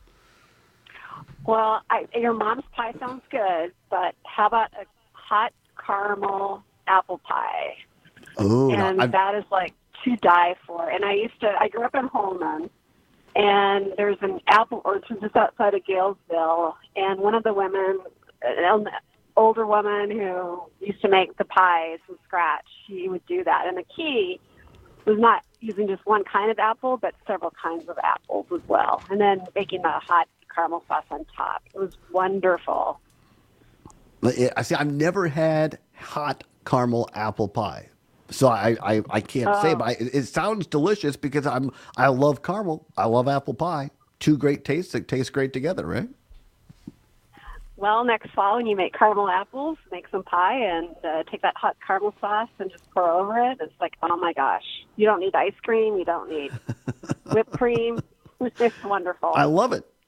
Well, I, your mom's pie sounds good, but how about a hot caramel apple pie?
Oh,
and
no,
that is like to die for. And I used to, I grew up in Holman, and there's an apple orchard just outside of Galesville, and one of the women, an older woman who used to make the pies from scratch, she would do that. And the key was not using just one kind of apple, but several kinds of apples as well, and then making the hot caramel sauce on top. It was wonderful.
I see. I've never had hot caramel apple pie. So I, I, I can't oh. say, but I, it sounds delicious because I'm I love caramel. I love apple pie. Two great tastes that taste great together, right?
Well, next fall when you make caramel apples, make some pie and uh, take that hot caramel sauce and just pour over it. It's like, oh my gosh. You don't need ice cream. You don't need whipped cream. It's wonderful.
I love it.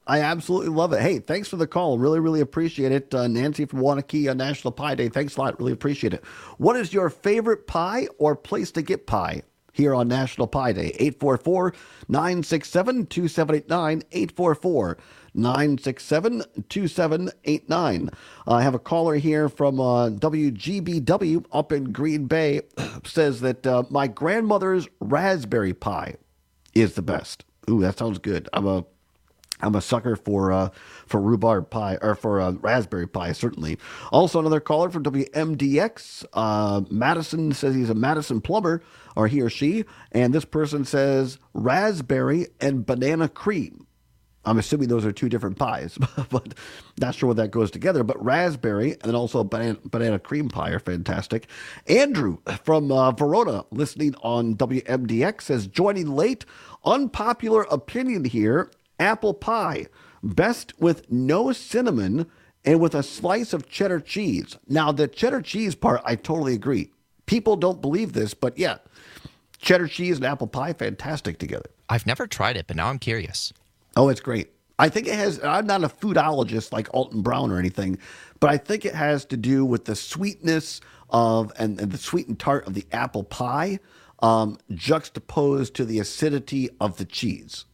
I absolutely love it. Hey, thanks for the call. Really, really appreciate it. Uh, Nancy from Wanakee on National Pie Day. Thanks a lot. Really appreciate it. What is your favorite pie or place to get pie here on National Pie Day? eight four four, nine six seven, two seven eight nine, eight four four, nine six seven, two seven eight nine. Uh, I have a caller here from uh, W G B W up in Green Bay. Says that uh, my grandmother's raspberry pie is the best. Ooh, that sounds good. I'm a I'm a sucker for uh, for rhubarb pie, or for uh, raspberry pie, certainly. Also, another caller from W M D X. Uh, Madison says he's a Madison plumber, or he or she. And this person says raspberry and banana cream. I'm assuming those are two different pies, but not sure what that goes together. But raspberry and then also banana, banana cream pie are fantastic. Andrew from uh, Verona, listening on W M D X, says, joining late, unpopular opinion here, apple pie, best with no cinnamon and with a slice of cheddar cheese. Now, the cheddar cheese part, I totally agree. People don't believe this, but yeah, cheddar cheese and apple pie, fantastic together.
I've never tried it, but now I'm curious.
Oh, it's great. I think it has, I'm not a foodologist like Alton Brown or anything, but I think it has to do with the sweetness of, and, and the sweet and tart of the apple pie, um, juxtaposed to the acidity of the cheese.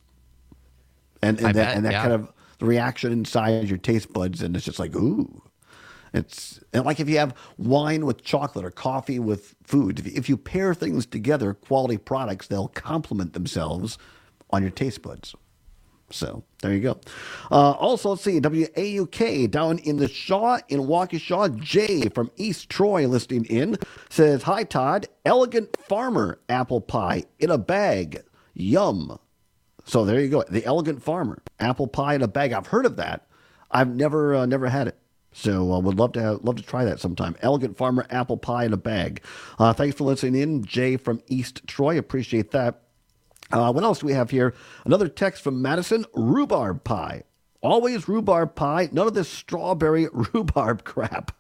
And, and
I
that,
bet,
and that
yeah.
kind of the reaction inside your taste buds, and it's just like, ooh. It's and like if you have wine with chocolate or coffee with food, if you, if you pair things together, quality products, they'll complement themselves on your taste buds. So there you go. Uh, also, let's see, W A U K down in the Shaw, in Waukesha, Jay from East Troy listening in, says, hi, Todd, Elegant Farmer apple pie in a bag. Yum. So there you go. The Elegant Farmer apple pie in a bag. I've heard of that. I've never uh, never had it. So I uh, would love to have, love to try that sometime. Elegant Farmer apple pie in a bag. Uh, thanks for listening in, Jay from East Troy. Appreciate that. Uh, what else do we have here? Another text from Madison. Rhubarb pie. Always rhubarb pie. None of this strawberry rhubarb crap.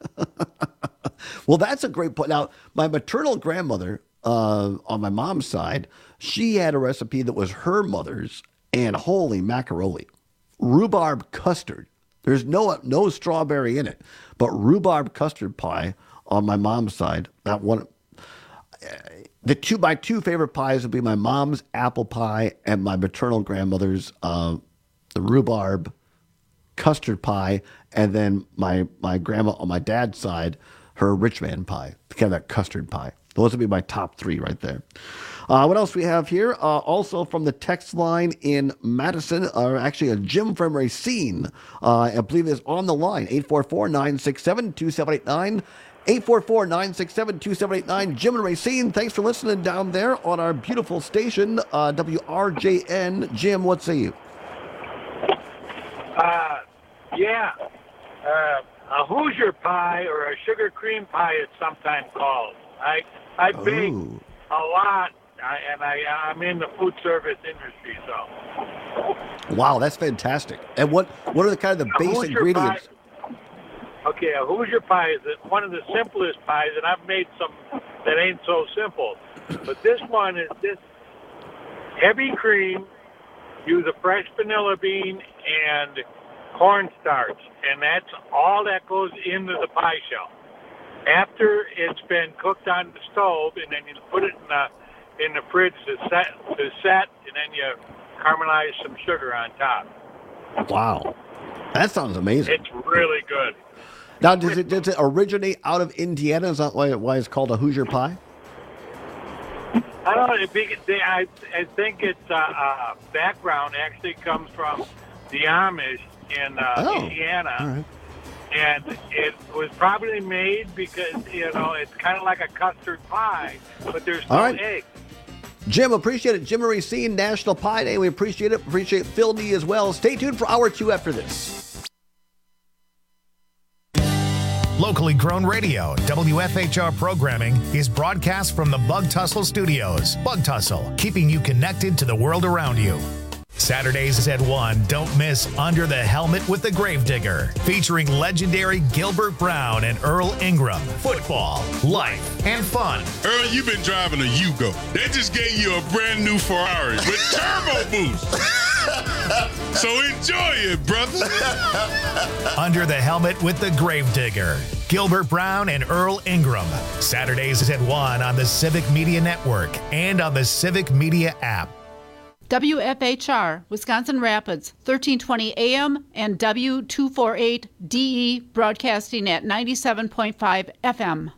Well, that's a great point. Now, my maternal grandmother uh, on my mom's side, she had a recipe that was her mother's, and holy macaroni. Rhubarb custard. There's no no strawberry in it, but rhubarb custard pie on my mom's side. That one. The two my two favorite pies would be my mom's apple pie and my maternal grandmother's uh, the rhubarb custard pie, and then my my grandma on my dad's side, her rich man pie, kind of that custard pie. Those would be my top three right there. Uh, what else we have here? Uh, also from the text line in Madison, or actually a Jim from Racine, uh, I believe is on the line, eight four four, nine six seven, two seven eight nine. eight four four, nine six seven, two seven eight nine. Jim and Racine, thanks for listening down there on our beautiful station, uh, W R J N. Jim, what say you?
Uh, yeah. Uh, a Hoosier pie or a sugar cream pie, it's sometimes called. I I bake
Ooh.
a lot, I, and I, I'm in the food service industry, so.
Wow, that's fantastic. And what, what are the kind of the
A
base
Hoosier
ingredients?
Pie, okay, a Hoosier pie is one of the simplest pies, and I've made some that ain't so simple. But this one is this heavy cream, use a fresh vanilla bean and cornstarch, and that's all that goes into the pie shell. After it's been cooked on the stove, and then you put it in the in the fridge to set, to set, and then you caramelize some sugar on top.
Wow, that sounds amazing.
It's really good.
Now, does it does it originate out of Indiana? Is that why, why it's called a Hoosier pie?
I don't know. If they, I, I think its uh, uh, background actually comes from the Amish in uh,
Oh,
Indiana.
all right.
And it was probably made because, you know, it's kind of like a custard pie, but there's no
All right.
egg.
Jim, appreciate it. Jim and Racine, National Pie Day. We appreciate it. Appreciate Phil D as well. Stay tuned for hour two after this.
Locally grown radio, W F H R programming is broadcast from the Bug Tussle Studios. Bug Tussle, keeping you connected to the world around you. Saturdays at one, don't miss Under the Helmet with the Gravedigger, featuring legendary Gilbert Brown and Earl Ingram. Football, life, and fun.
Earl, you've been driving a Yugo. They just gave you a brand new Ferrari with turbo boost. So enjoy it, brother.
Under the Helmet with the Gravedigger. Gilbert Brown and Earl Ingram. Saturdays at one on the Civic Media Network and on the Civic Media app.
W F H R, Wisconsin Rapids, thirteen twenty A M and W two forty-eight D E, broadcasting at ninety-seven point five F M.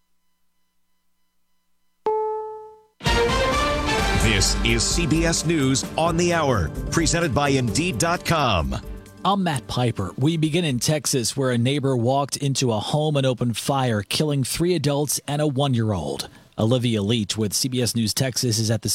This is C B S News on the Hour, presented by Indeed dot com.
I'm Matt Piper. We begin in Texas, where a neighbor walked into a home and opened fire, killing three adults and a one-year-old. Olivia Leach with C B S News Texas is at the